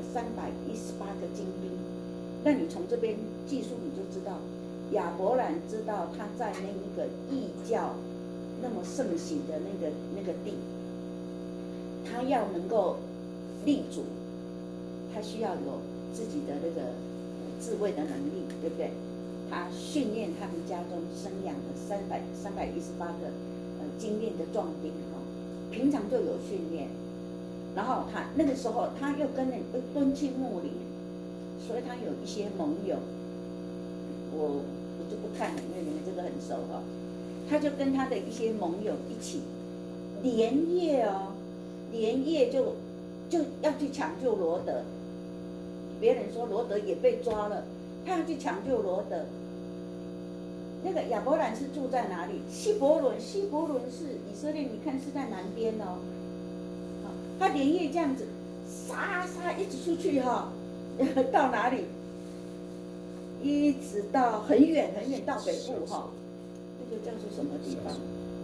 318个精兵。那你从这边记述你就知道，亚伯兰知道他在那一个异教那么盛行的那个地，他要能够立足，他需要有自己的那个智慧的能力，对不对？他训练他们家中生养的318个精练的壮丁哈，平常就有训练。然后他那个时候他又跟敦亲睦邻，所以他有一些盟友，我就不看了，因为你们这个很熟哈。他就跟他的一些盟友一起连夜就要去抢救罗德。别人说罗德也被抓了，他要去抢救罗德。那个亚伯兰是住在哪里？希伯伦是以色列，你看是在南边哦。他连夜这样子杀一直出去哈，到哪里？一直到很远到北部哈，那个叫做什么地方？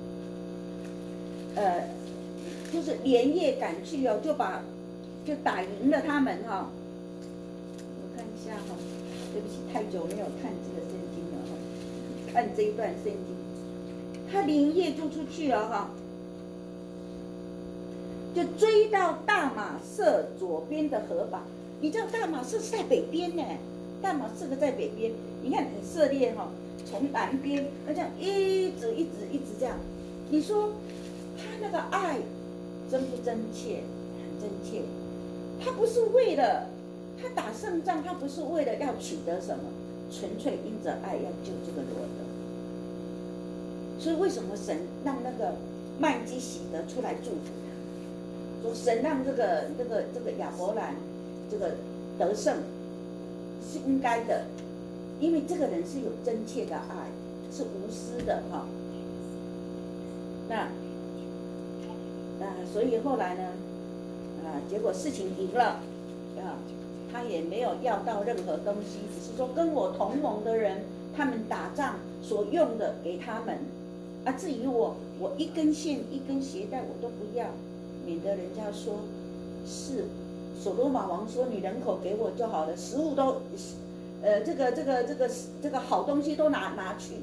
就是连夜赶去哦，就打赢了他们哈。我看一下哈，对不起，太久没有看这个圣经了哈，看这一段圣经，他连夜就出去了哈。就追到大马色左边的河吧，你知道大马色是在北边呢，大马色在北边。你看以色列哈，从南边，那这样一直这样，你说他那个爱真不真切？很真切。他不是为了他打胜仗，他不是为了要取得什么，纯粹因着爱要救这个罗得。所以为什么神让那个麦基洗德出来祝福他？说神让这个亚伯兰这个得胜是应该的，因为这个人是有真切的爱，是无私的哈。那所以后来呢，结果事情赢了，他也没有要到任何东西，只是说跟我同盟的人，他们打仗所用的给他们，至于我一根线一根鞋带我都不要，免得人家说是所罗马王说你人口给我就好了，食物都这个好东西都拿去，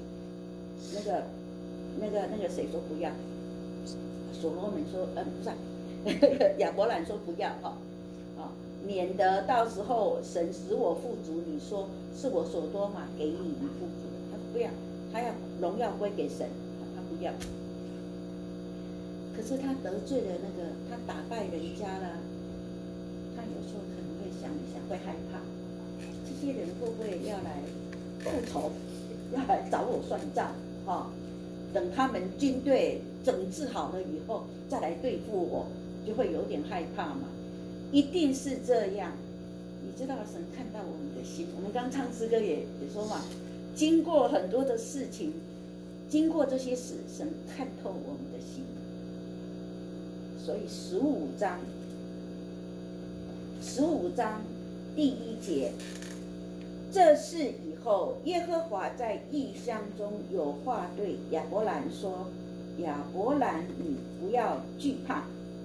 那个谁说不要？所罗门说，不是，亚伯兰说不要免得到时候神使我富足，你说是我所多玛给你富足，他不要，他要荣耀归给神，他不要。可是他得罪了他打败人家了，他有时候可能会想一想，会害怕，这些人会不会要来复仇，要来找我算账等他们军队整治好了以后，再来对付我，就会有点害怕嘛。一定是这样。你知道神看到我们的心，我们刚唱诗歌也说嘛，经过很多的事情，经过这些事，神看透我们的心。所以15章第1节，这事以后，耶和华在异象中有话对亚伯兰说：“亚伯兰，你不要惧怕。”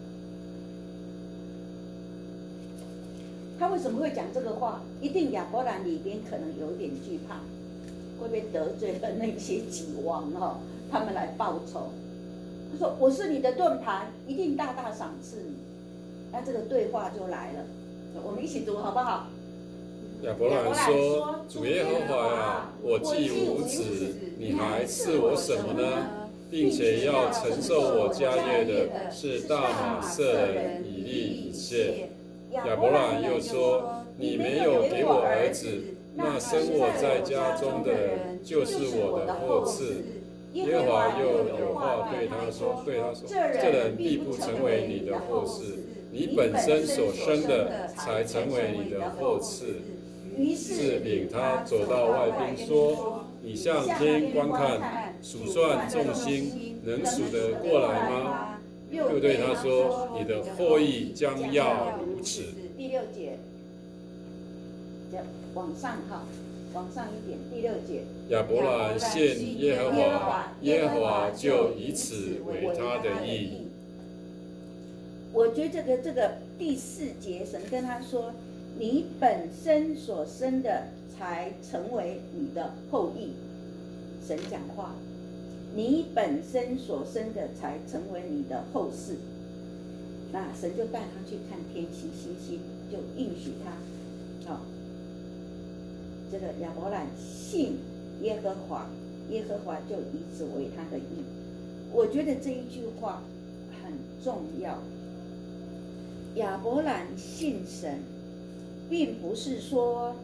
他为什么会讲这个话？一定亚伯兰里边可能有点惧怕，会不会得罪了那些己王他们来报仇。他说：“我是你的盾牌，一定大大赏赐你。”那这个对话就来了，我们一起读好不好？ 亚伯兰说：“主耶和华呀，我既无子，你还赐我什么呢？并且要承受我家业的是大马色人以利以谢。”亚伯兰又说：“你没有给我儿子，那生我在家中的人就是我的后嗣。”耶和华又有话对他说：“这人必不成为你的后嗣，你本身所生的才成为你的后嗣。”于是领他走到外边，说：“你向天观看，数算众星，能数得过来吗？”又对他说：“你的后裔将要如此。” 第6节，往上一点。第6节， 亚伯兰献耶和华，耶和华就以此为他的义。 我觉得这个第4节，神跟他说：“你本身所生的才成为你的后裔。”神讲话，你本身所生的才成为你的后嗣。那神就带他去看天星星，就应许他，这个亚伯兰信耶和华，耶和华就以此为他的义。我觉得这一句话很重要。亚伯兰信神，并不是说，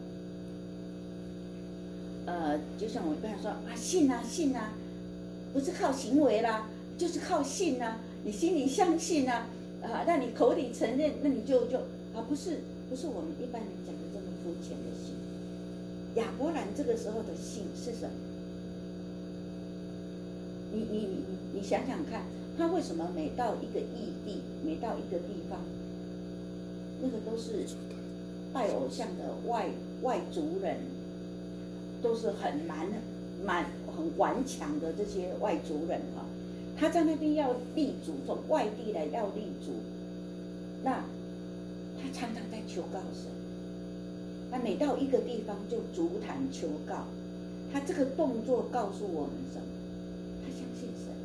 就像我刚才说信啊，不是靠行为啦，就是靠信啊，你心里相信啊。那你口里承认，那你就不是我们一般人讲的这么肤浅的信。亚伯兰这个时候的信是什么？你想想看，他为什么每到一个异地，每到一个地方，那个都是拜偶像的外族人，都是很顽强的这些外族人他在那边要立足，从外地来要立足，那他常常在求告神。他每到一个地方就足坛求告，他这个动作告诉我们什么？他相信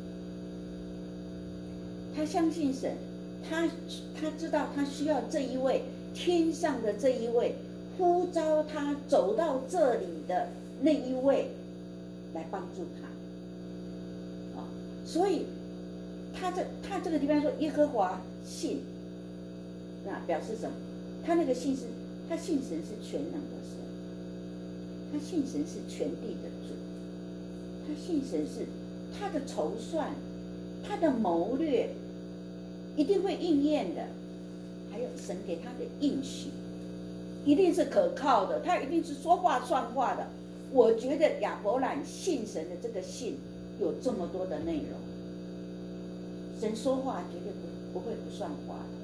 神，他相信神，他知道他需要这一位天上的这一位呼召他走到这里的那一位来帮助他。所以他这个地方说耶和华信，那表示什么？他那个信是，他信神是全能的神，他信神是全地的主，他信神是他的筹算，他的谋略一定会应验的，还有神给他的应许一定是可靠的，他一定是说话算话的。我觉得亚伯兰信神的这个信有这么多的内容，神说话绝对不会不算话的。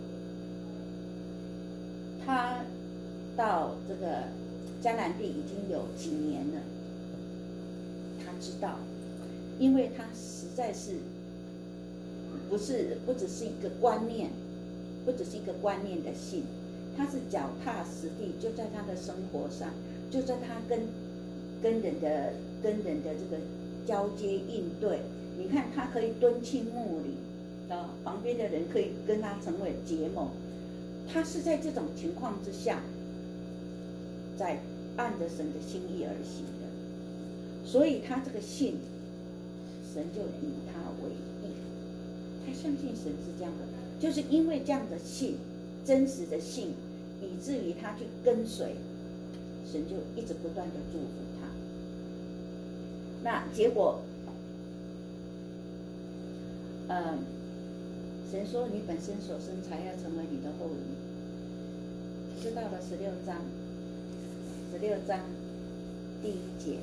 他到这个迦南地已经有几年了，他知道，因为他实在是不只是一个观念，不只是一个观念的信，他是脚踏实地，就在他的生活上，就在他跟人的这个交接应对。你看他可以敦亲睦邻啊，旁边的人可以跟他成为结盟，他是在这种情况之下，在按着神的心意而行的，所以他这个信，神就以他为义，他相信神是这样的，就是因为这样的信，真实的信，以至于他去跟随，神就一直不断的祝福他。那结果，神说你本身所生才要成为你的后裔。就到了16章第1节，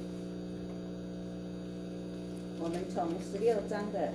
我们从16章的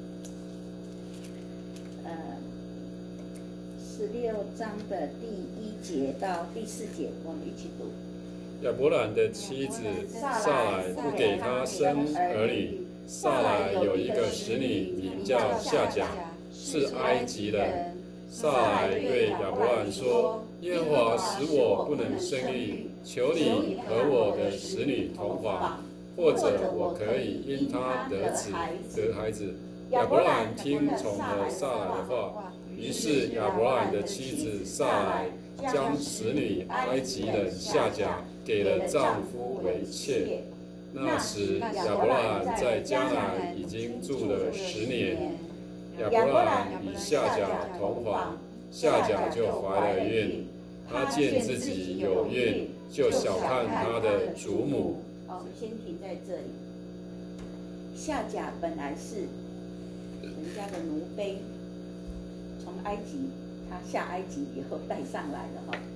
16章的第1节到第4节，我们一起读。 亚伯兰的妻子撒来不给他生儿女，撒来有一个使女，名叫夏甲，是埃及人。撒来对亚伯兰说：“耶和华使我不能生育，求你和我的使女同房，或者我可以因她得孩子。”亚伯兰听从了撒来的话，于是亚伯兰的妻子撒来将使女埃及人夏甲给了丈夫为妾。那时亚伯兰在迦南已经住了10年。亚伯兰与夏甲同房，夏甲就怀了孕。他见自己有孕，就小看他的祖母。 我们先停在这里。夏甲本来是人家的奴婢，从埃及，他下埃及以后带上来的哈。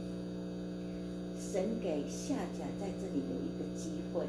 神给夏甲在这里有一个机会，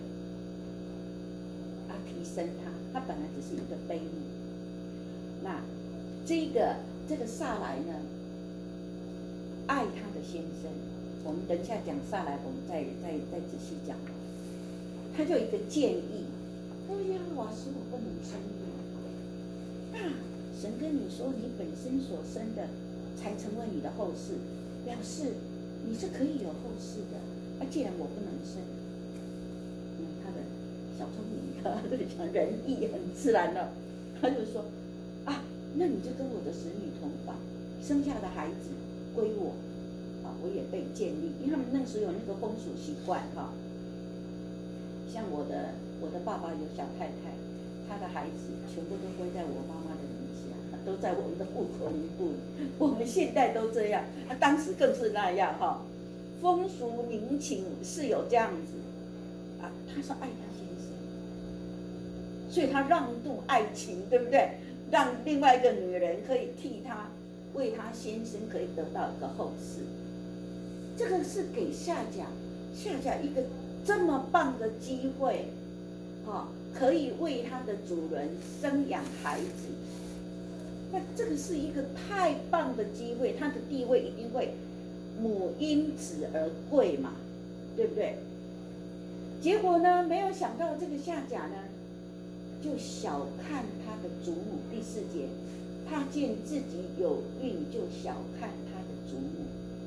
提升他本来只是一个卑女。那这个撒来呢，爱他的先生，我们等一下讲撒来，我们再仔细讲。他就有一个建议，他说耶和华使我不能生育，那神跟你说你本身所生的才成为你的后世，表示你是可以有后世的。既然我不能生，他的小聪明，他就讲仁义很自然了，他就说那你就跟我的使女同房，生下的孩子归我，我也被建立，因为他们那时候有那个风俗习惯像我的爸爸有小太太，他的孩子全部都归在我妈妈的名下，都在我们的户口名簿里。我们现在都这样，当时更是那样风俗民情是有这样子他是爱他先生，所以他让渡爱情，对不对？让另外一个女人可以替他为他先生可以得到一个后世，这个是给夏甲一个这么棒的机会可以为他的主人生养孩子。那这个是一个太棒的机会，他的地位一定会母因子而贵嘛，对不对？结果呢，没有想到这个夏甲呢，就小看他的祖母。第4节，他见自己有孕，就小看他的祖母。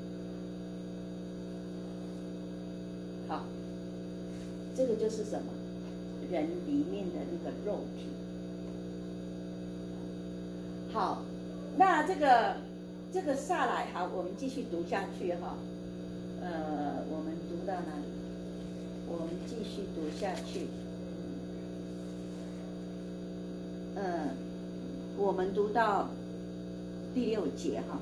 好，这个就是什么？人里面的那个肉体。好，那这个撒来，好，我们继续读下去我们读到哪里？我们继续读下去。 我们读到第6节哈。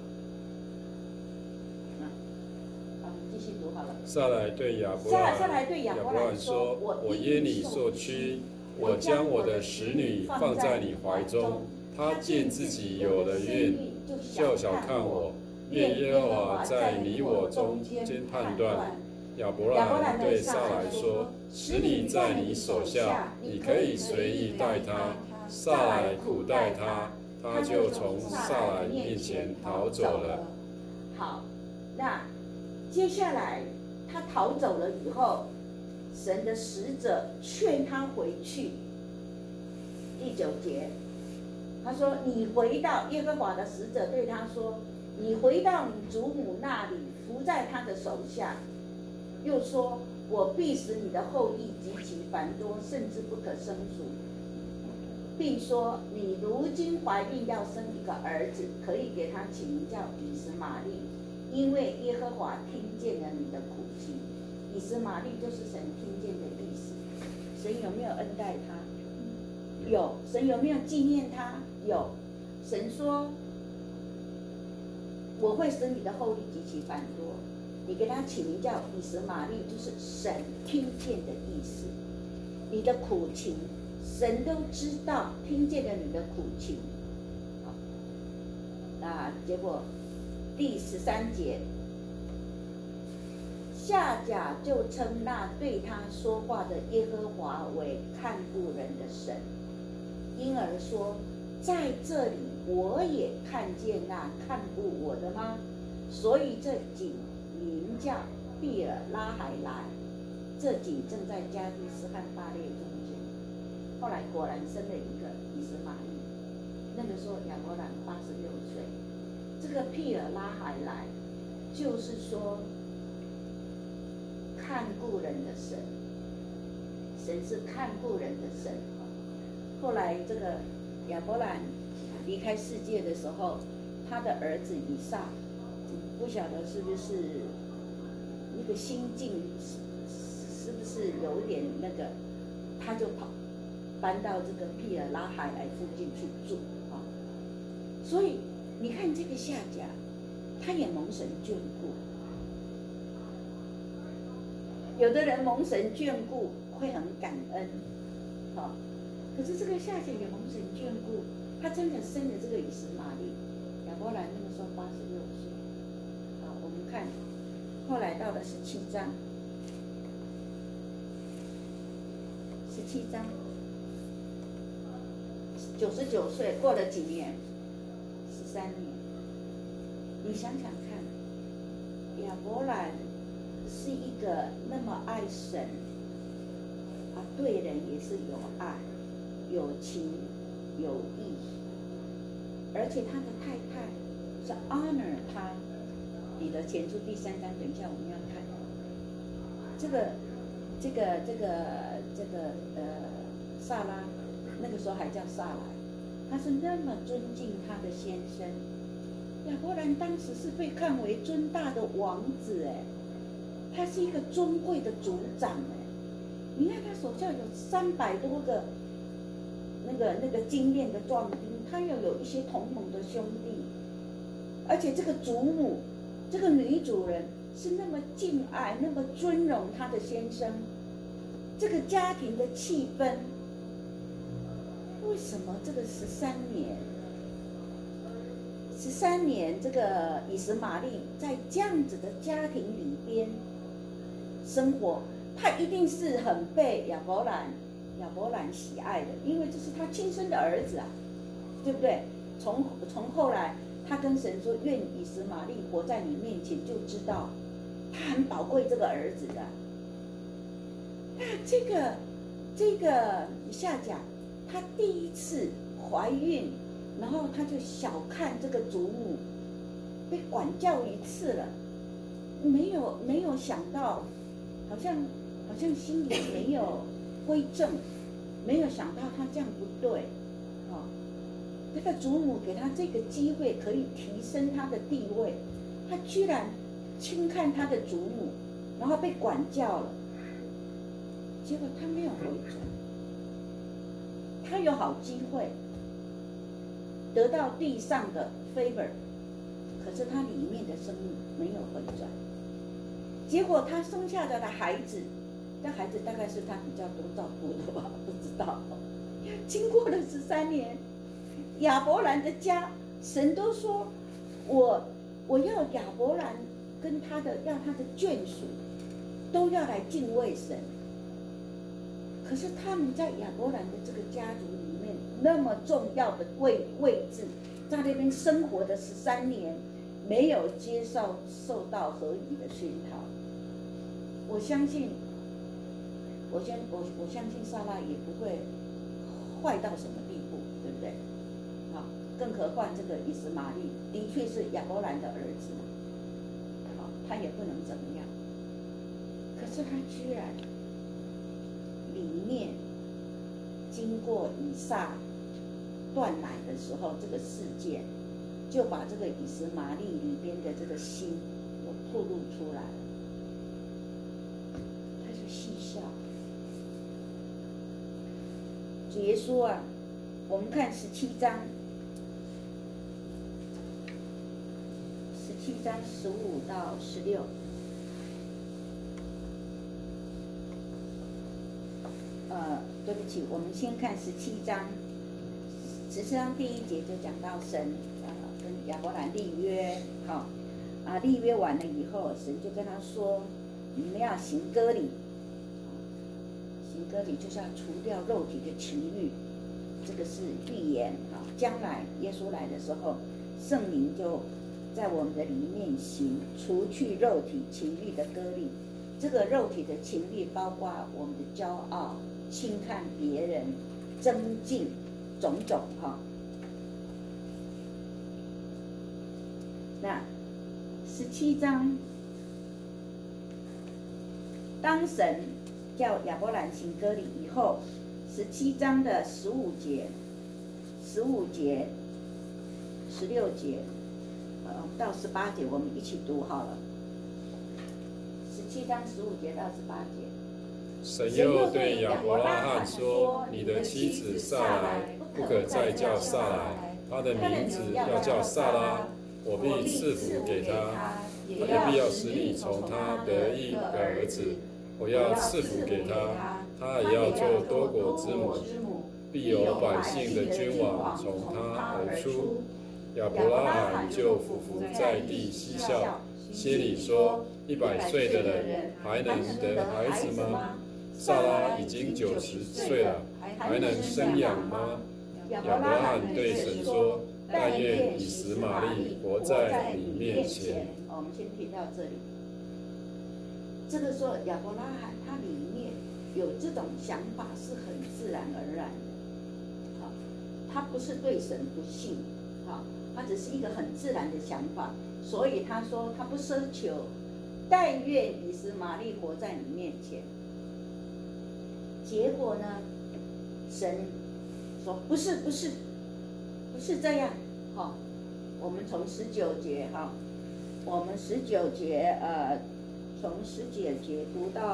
继续读好了。 撒来对亚伯兰说：“我因你受屈，我将我的使女放在你怀中。她见自己有了孕，就小看我。愿耶和华在你我中间判断。”亚伯兰对撒来说：“使你在你手下，你可以随意待她。”撒来苦待她，她就从撒来面前逃走了。 好，那接下来他逃走了以后，神的使者劝他回去。第9节，他说：“你回到耶和华的使者对他说，你回到你祖母那里，伏在他的手下。又说，我必使你的后裔极其繁多，甚至不可胜数。并说，你如今怀孕要生一个儿子，可以给他起名叫以实玛利，因为耶和华听见了你的苦情。”以实玛利就是神听见的意思。神有没有恩待他？有。神有没有纪念他？有。神说：“我会使你的后裔极其繁多。”你给他起名叫以实玛利，就是神听见的意思。你的苦情，神都知道，听见了你的苦情。那结果第13节，夏甲就称那对他说话的耶和华为看顾人的神，因而说：“在这里我也看见那看顾我的吗？”所以这井名叫毕尔拉海莱。这井正在加利斯和巴列中间。后来果然生了一个以实玛利。那个时候亚伯兰86岁。这个毕尔拉海莱，就是说看顾人的神，神是看顾人的神。后来这个亚伯兰离开世界的时候，他的儿子以撒，不晓得是不是那个心境是不是有点那个，他就搬到这个毕尔拉海莱附近去住啊。所以你看这个夏甲，他也蒙神眷顾。有的人蒙神眷顾会很感恩，好，可是这个夏甲也蒙神眷顾，他真的生了这个以实玛利。亚伯兰那个时候86岁。好，我们看后来到了17章，17章，99岁，过了几年？13年。你想想看，亚伯兰是一个那么爱神啊，对人也是有爱、有情、有义，而且他的太太是 honor 他。彼得前书第3章，等一下我们要看萨拉，那个时候还叫萨莱，他是那么尊敬他的先生。亚伯兰当时是被看为尊大的王子，他是一个尊贵的族长，你看他手下有300多个那个精炼的壮丁，他又有一些同盟的兄弟，而且这个祖母，这个女主人是那么敬爱、那么尊荣她的先生，这个家庭的气氛，为什么这个13年这个以实玛利在这样子的家庭里边生活，他一定是很被亚伯兰喜爱的，因为这是他亲生的儿子啊，对不对？从后来他跟神说愿以实玛利活在你面前，就知道他很宝贵这个儿子的。那这个夏甲，他第一次怀孕，然后他就小看这个祖母，被管教1次了，没有想到，好像心里没有归正，没有想到他这样不对，这个祖母给他这个机会可以提升他的地位，他居然轻看他的祖母，然后被管教了，结果他没有回转，他有好机会， 得到地上的 favor， 可是他里面的生命没有回转。结果他生下来的孩子，这孩子大概是他比较多照顾的吧，不知道。经过了13年，亚伯兰的家，神都说，我要亚伯兰跟他的眷属都要来敬畏神。可是他们在亚伯兰的这个家族里面那么重要的位置，在那边生活的13年，没有受到合宜的熏陶。我相信撒拉也不会坏到什么地步，对不对？好，更何况这个以实玛利的确是亚伯兰的儿子嘛，好，他也不能怎么样。可是他居然里面经过以撒断奶的时候，这个事件就把这个以实玛利里边的这个心都透露出来了。他就戏笑。主耶稣啊，我们看17章15到16。对不起，我们先看17章。17章第1节就讲到神跟亚伯兰立约，立约完了以后，神就跟他说，你们要行割礼，行割礼就是要除掉肉体的情欲，这个是预言将来耶稣来的时候，圣灵就在我们的里面行除去肉体情欲的割礼。这个肉体的情欲包括我们的骄傲、轻看别人、争竞种种那17章，当神叫亚伯兰行割礼以后，17章的15节、16节，到18节，我们一起读好了。17章15节到18节。 神又对亚伯拉罕说：“你的妻子撒来不可再叫撒来，她的名字要叫撒拉。我必赐福给她，也必要使你从她得一个儿子。我要赐福给她，她也要做多国之母，必有百姓的君王从她而出。”亚伯拉罕就俯伏在地嬉笑，心里说：“100岁的人还能得孩子吗？撒拉已经90岁了，还能生养吗？”亚伯拉罕对神说：“但愿以实玛利活在你面前。” 我们先听到这里。这个时候，亚伯拉罕他里面有这种想法是很自然而然的，他不是对神不信，他只是一个很自然的想法，所以他说他不奢求，但愿以实玛利活在你面前。结果呢，神说不是这样，我们从19节我们19节从19节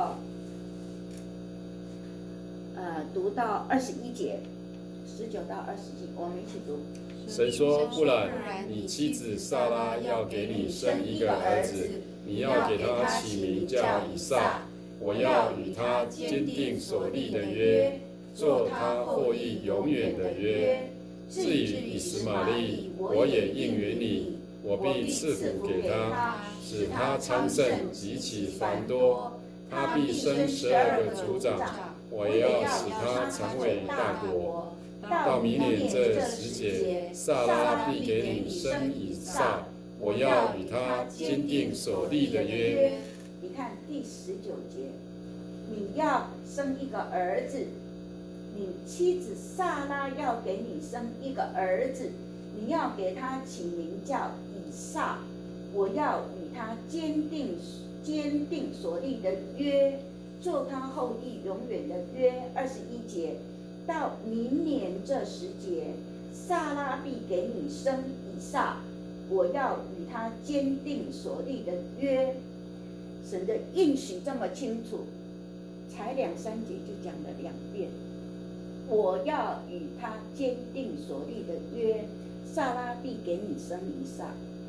读到21节，19到21节，我们一起读。 神说：“不然，你妻子撒拉要给你生一个儿子，你要给他起名叫以撒。我要与他坚定所立的约，做他后裔永远的约。至于以实玛利，我也应允你，我必赐福给他，使他昌盛，极其繁多。他必生12个族长，我也要使他成为大国。到明年这时节，撒拉必给你生以撒，我要与他坚定所立的约。” 你看第19节，你要生一个儿子，你妻子撒拉要给你生一个儿子，你要给他起名叫以撒，我要与他坚定所立的约，做他后裔永远的约。21节，到明年这时节，撒拉必给你生以撒，我要与他坚定所立的约。神的应许这么清楚，才2-3节就讲了2遍。我要与他坚定所立的约， 撒拉必给你生以撒。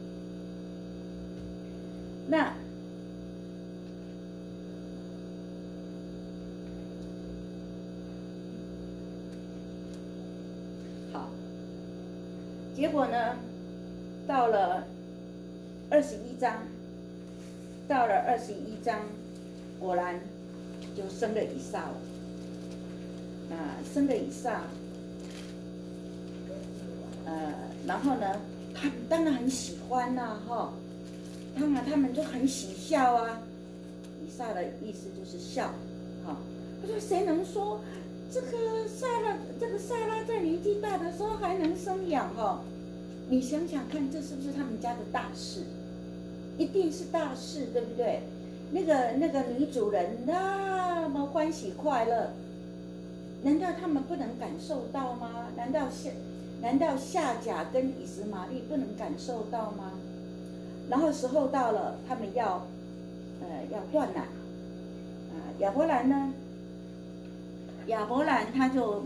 那好，结果呢，到了21章，果然就生了以撒了。生了以撒，然后呢，他们当然很喜欢呐，哈，当然他们就很喜笑啊。以撒的意思就是笑，哈。他说谁能说这个撒拉在年纪大的时候还能生养哈？你想想看，这是不是他们家的大事？一定是大事，对不对？那个女主人那么欢喜快乐，难道他们不能感受到吗？难道夏甲跟以实玛利不能感受到吗？然后时候到了，他们要断奶，亚伯兰呢？亚伯兰他就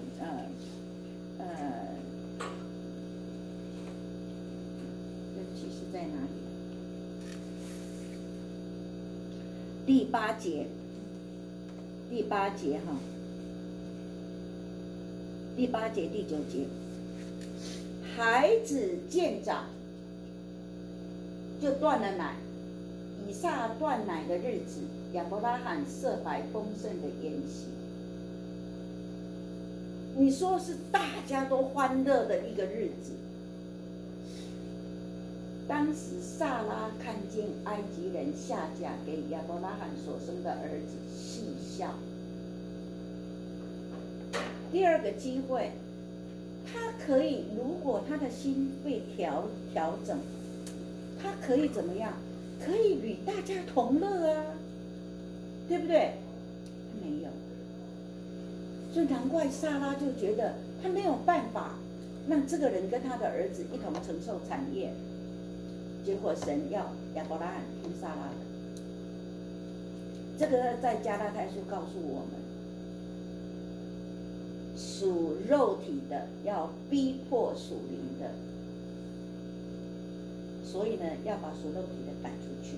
对不起，是在哪里？第八节哈，第8节、第9节，孩子渐长，就断了奶。以撒断奶的日子，亚伯拉罕设摆丰盛的筵席。你说是大家都欢乐的一个日子。当时撒拉看见埃及人夏甲给亚伯拉罕所生的儿子，戏笑。第二个机会，他可以，如果他的心被调整，他可以怎么样？可以与大家同乐啊，对不对？他没有，所以难怪撒拉就觉得他没有办法让这个人跟他的儿子一同承受产业。结果神要亚伯拉罕听撒拉的，这个在加拉太书告诉我们，属肉体的要逼迫属灵的，所以呢，要把属肉体的赶出去。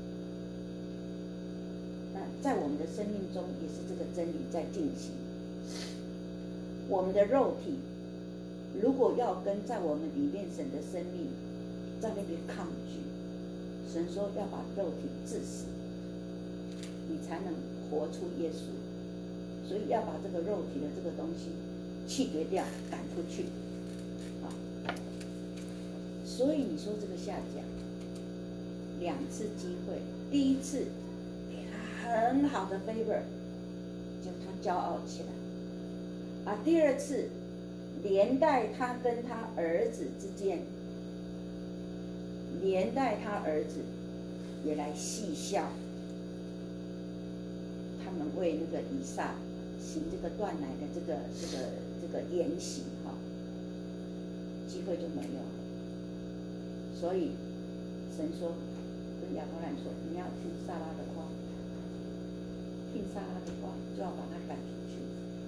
那在我们的生命中也是这个真理在进行。我们的肉体如果要跟在我们里面神的生命在那边抗拒，神说要把肉体治死，你才能活出耶稣。所以要把这个肉体的这个东西弃绝掉，赶出去。好，所以你说这个夏甲2次机会，第一次给他很好的 favor， 就他骄傲起来啊。第二次连带他跟他儿子之间，连带他儿子也来戏笑，他们为那个以撒行这个断奶的这个筵席哈，机会就没有了。所以神说跟亚伯兰说，你要听撒拉的话，听撒拉的话，就要把他赶出去。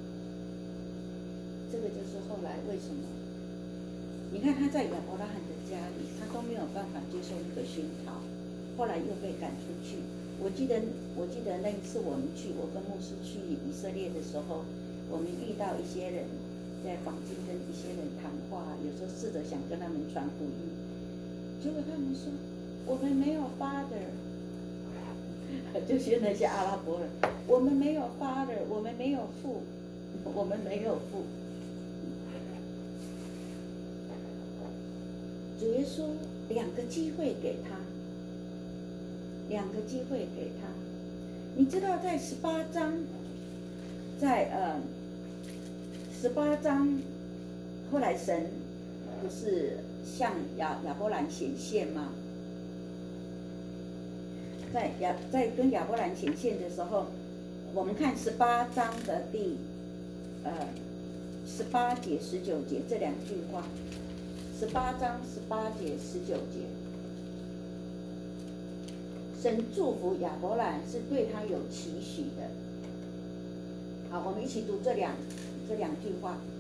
这个就是后来为什么你看他在亚伯拉罕的家里，他都没有办法接受那个熏陶，后来又被赶出去。我记得那一次我跟牧师去以色列的时候，我们遇到一些人在坊间跟一些人谈话，有时候试着想跟他们传福音，结果他们说我们没有 father， 就是那些阿拉伯人，我们没有 father， 我们没有父，我们没有父。主耶稣2个机会给他，2个机会给他。你知道在18章，在18章，后来神不是向亚伯兰显现吗？在跟亚伯兰显现的时候，我们看18章的第18节、19节这2句话。18章18节、19节，神祝福亚伯兰是对他有期许的。好，我们一起读这两句话。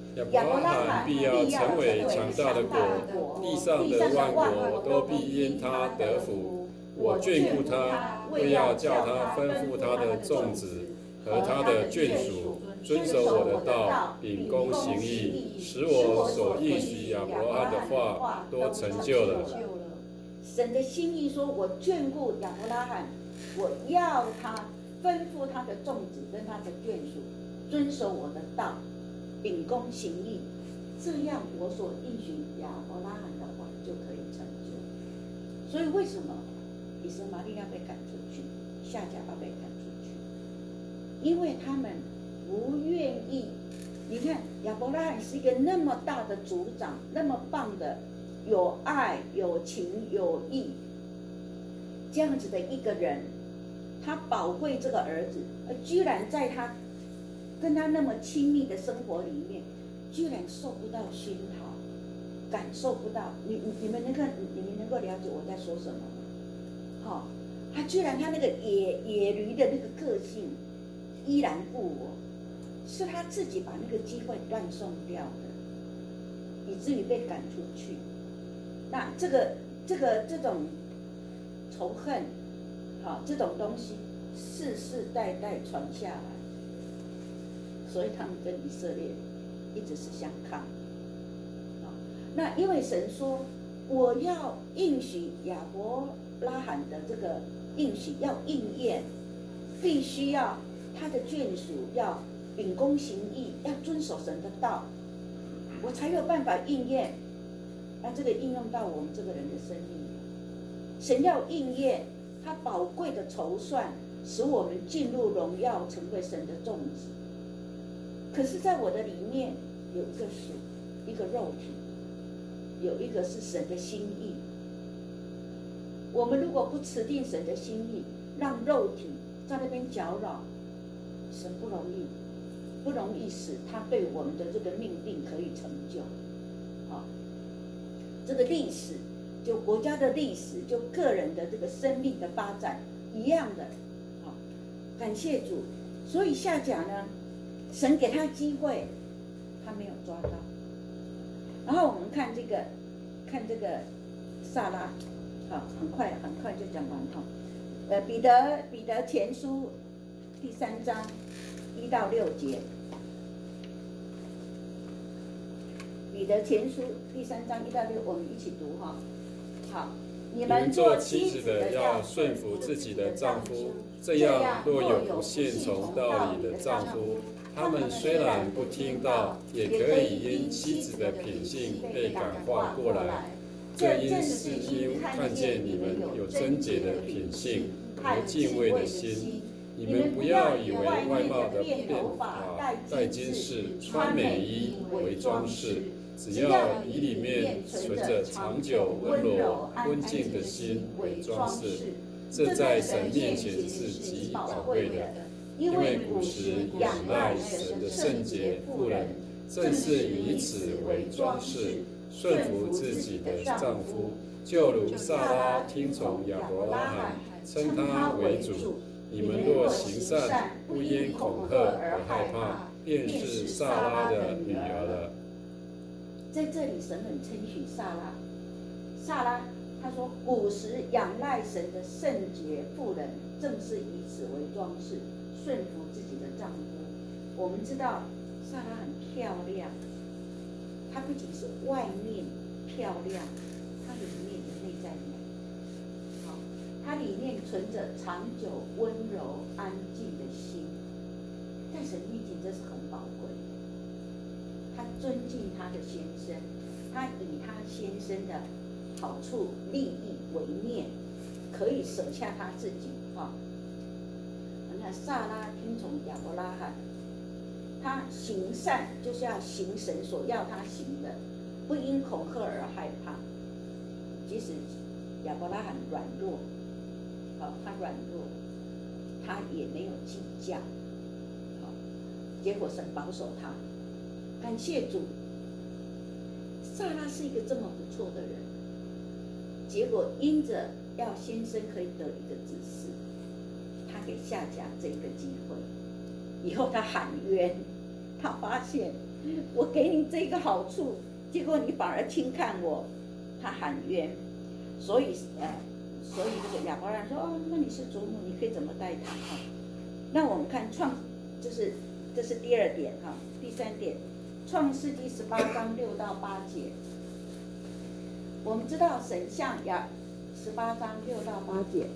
亚伯拉罕必要成为强大的国，地上的万国都必因他得福。我眷顾他，为要叫他吩咐他的众子和他的眷属遵守我的道，秉公行义，使我所应许亚伯拉罕的话都成就了。 神的心意说：“我眷顾亚伯拉罕，我要他吩咐他的众子跟他的眷属遵守我的道，秉公行义，这样我所应许亚伯拉罕的话就可以成就。”所以为什么以实玛利亚被赶出去，夏甲要被赶出去？因为他们不愿意。你看亚伯拉罕是一个那么大的族长，那么棒的，有爱、有情、有义，这样子的一个人，他宝贵这个儿子，居然在他跟他那么亲密的生活里面，居然受不到熏陶，感受不到。你们能够了解我在说什么吗？好，他居然他那个野驴的那个个性依然故我，是他自己把那个机会断送掉的，以至于被赶出去。那这种仇恨，好，这种东西世世代代传下来，所以他们跟以色列一直是相抗。那因为神说，我要应许亚伯拉罕的这个应许要应验，必须要他的眷属要秉公行义，要遵守神的道，我才有办法应验。那这个应用到我们这个人的生命，神要应验他宝贵的筹算，使我们进入荣耀，成为神的众子。可是在我的里面有一个属，一个肉体，有一个是神的心意。我们如果不持定神的心意，让肉体在那边搅扰，神不容易使他对我们的这个命定可以成就。好，这个历史，就国家的历史，就个人的这个生命的发展一样的。好，感谢主。所以夏甲呢，神给他机会，他没有抓到。然后我们看这个撒拉，好，很快就讲完哈。彼得前书第3章1到6节。彼得前书第3章1到6，我们一起读哈。好，你们做妻子的要顺服自己的丈夫，这样若有不信从道理的丈夫，他们虽然不听道，也可以因妻子的品性被感化过来。这因是因看见你们有贞洁的品性和敬畏的心。你们不要以为外貌的变法、戴金饰、穿美衣为装饰，只要以里面存着长久、温柔、温静的心为装饰。这在神面前是极宝贵的，因为古时仰赖神的圣洁妇人，正是以此为装饰，顺服自己的丈夫，就如撒拉听从亚伯拉罕，称他为主。你们若行善，不因恐吓而害怕，便是撒拉的女儿了。在这里，神很称许撒拉，他说，古时仰赖神的圣洁妇人，正是以此为装饰，顺服自己的丈夫。我们知道撒拉很漂亮，她不仅是外面漂亮，她里面的内在美。好，她里面存着长久、温柔、安静的心，在神面前这是很宝贵的。她尊敬她的先生，她以她先生的好处、利益为念，可以舍下她自己。你看撒拉听从亚伯拉罕，他行善就是要行神所要他行的，不因恐吓而害怕。即使亚伯拉罕软弱，他软弱，他也没有计较。结果神保守他，感谢主。撒拉是一个这么不错的人，结果因着要先生可以得一个子嗣，他给夏甲这个机会，以后他喊冤，他发现我给你这个好处，结果你反而轻看我，他喊冤。所以这个亚伯拉罕说：“哦，那你是祖母，你可以怎么待他？”哈，那我们看这是第二点哈，第三点，创世纪18章6到8节。我们知道神向18章6到8节，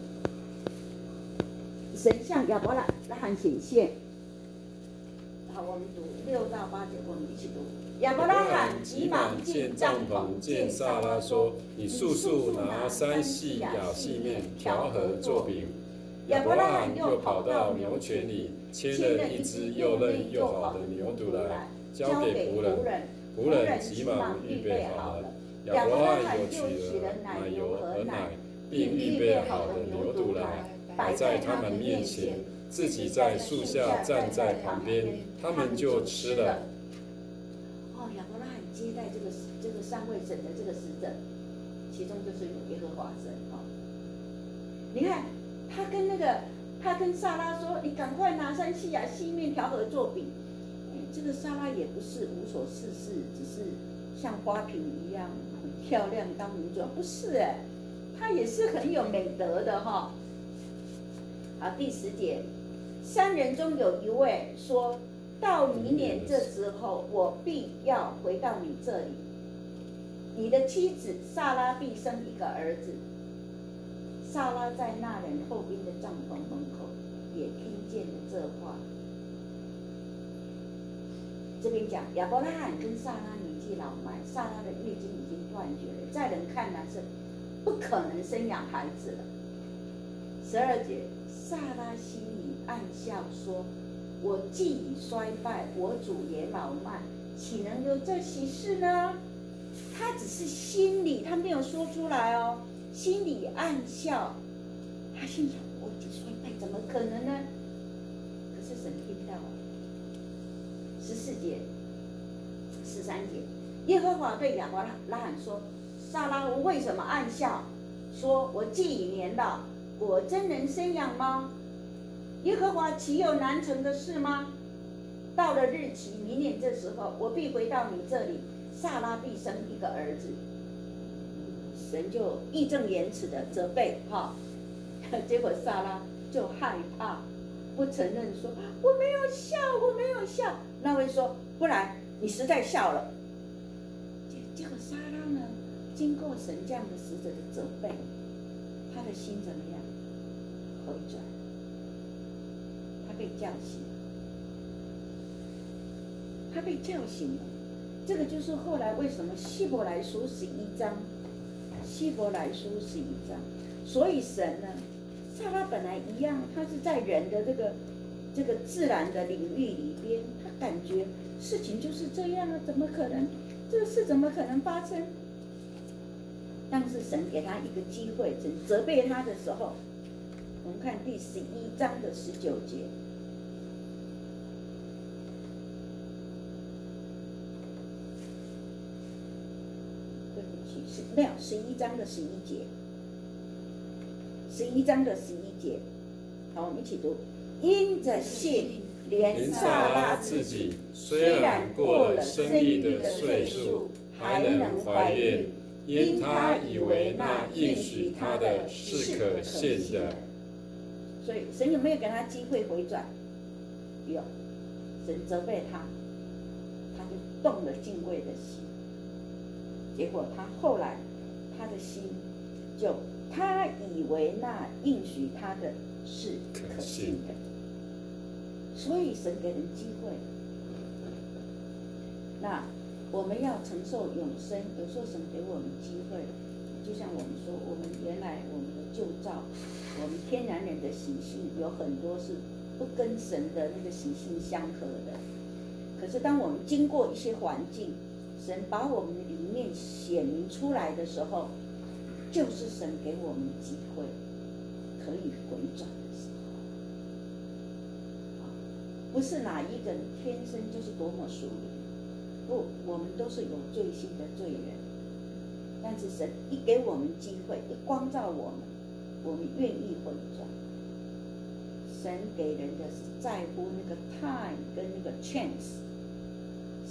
神向亚伯拉罕显现。好，我们读6到8节，我们一起读。亚伯拉罕急忙进帐篷，见撒拉说：“你速速拿3细亚细面调和做饼。”亚伯拉罕又跑到牛圈里，牵了一只又嫩又好的牛犊来，交给仆人。仆人急忙预备好了。亚伯拉罕又取了奶油和奶，并预备好的牛犊来，摆在他们面前，自己在树下站在旁边，他们就吃了。亚伯拉罕接待这个三位神的这个使者，其中就是有耶和华神。你看他跟撒拉说：“你赶快拿3细亚细面调和做饼。”这个撒拉也不是无所事事，只是像花瓶一样很漂亮当女主，不是她也是很有美德的哈。好，第10节，3人中有一位说：“到明年这时候，我必要回到你这里，你的妻子撒拉必生一个儿子。”撒拉在那人后边的帐篷门口也听见了这话。这边讲亚伯拉罕跟撒拉年纪老迈，撒拉的月经已经断绝了，在人看来是不可能生养孩子了。12节，撒拉心里暗笑说：“我既已衰败，我主也老迈，岂能有这喜事呢？”他只是心里，他没有说出来哦，心里暗笑。他心想：“我已经衰败，怎么可能呢？”可是神听到了。14节、13节，耶和华对亚伯拉罕说：“撒拉为什么暗笑？说我既已年老，我真能生养吗？耶和华岂有难成的事吗？到了日期，明年这时候，我必回到你这里，撒拉必生一个儿子。”神就义正言辞的责备结果撒拉就害怕，不承认说：“我没有笑，我没有笑。”那位说：“不然你实在笑了。”结果撒拉呢，经过神这样的使者的责备，他的心怎么样？回转，他被叫醒了，他被叫醒了。这个就是后来为什么希伯来书11章，所以神呢，撒拉本来一样，他是在人的这个自然的领域里边，他感觉事情就是这样啊，怎么可能？这个事怎么可能发生？但是神给他一个机会，神责备他的时候，我们看第11章的19节。对不起，没有11章的11节。11章的11节，好，我们一起读。因着信，连撒拉自己虽然过了生育的岁数，还能怀孕，因他以为那应许他的是可信的。所以神有没有给他机会回转？有，神责备他，他就动了敬畏的心。结果他后来，他的心就他以为那应许他的是可信的。所以神给人机会，那我们要承受永生。有时候神给我们机会，就像我们说，我们原来我们的旧造，我们天然人的习性有很多是不跟神的那个习性相合的。可是当我们经过一些环境，神把我们的里面显明出来的时候，就是神给我们机会可以回转。不是哪一个人天生就是多么属灵，不，我们都是有罪心的罪人。但是神一给我们机会，一光照我们，我们愿意回转。神给人的是在乎那个 time 跟那个 chance，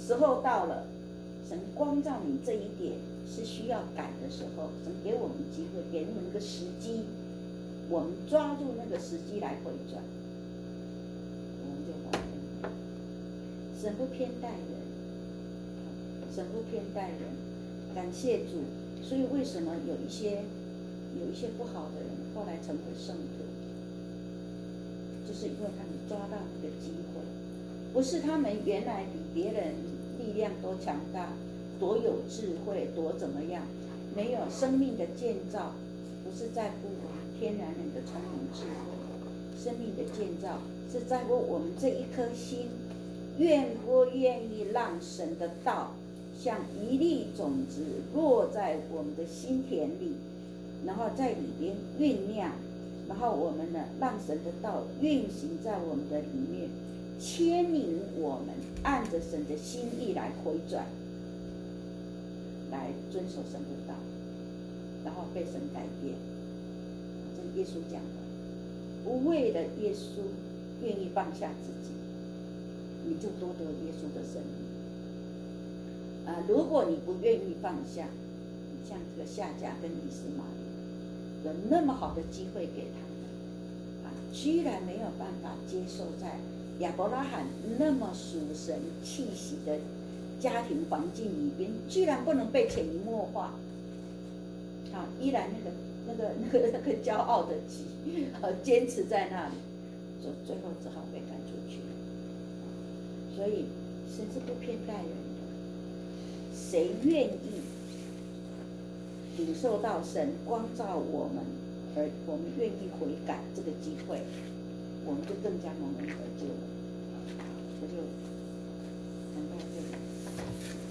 时候到了，神光照你这一点是需要改的时候，神给我们机会，给你们一个时机，我们抓住那个时机来回转，我们就发现了，神不偏待人，神不偏待人，感谢主。所以为什么有一些不好的人后来成为圣徒，就是因为他们抓到那个机会，不是他们原来比别人力量多强大，多有智慧，多怎么样，没有生命的建造，不是在乎我们天然人的聪明智慧，生命的建造是在乎我们这一颗心，愿不愿意让神的道像一粒种子落在我们的心田里，然后在里边酝酿，然后我们呢，让神的道运行在我们的里面，牵引我们按着神的心意来回转，来遵守神的道，然后被神改变。这耶稣讲的，不为了耶稣愿意放下自己，你就多得耶稣的生命。如果你不愿意放下，像这个夏甲跟以斯玛利，有那么好的机会给他们，居然没有办法接受在亚伯拉罕那么属神气息的家庭环境里边，居然不能被潜移默化，依然那个骄傲的坚持在那里，最后只好被赶出去。所以神是不偏待人的，谁愿意领受到神光照我们，而我们愿意悔改这个机会，我们就更加蒙恩得救了。我就讲到这里。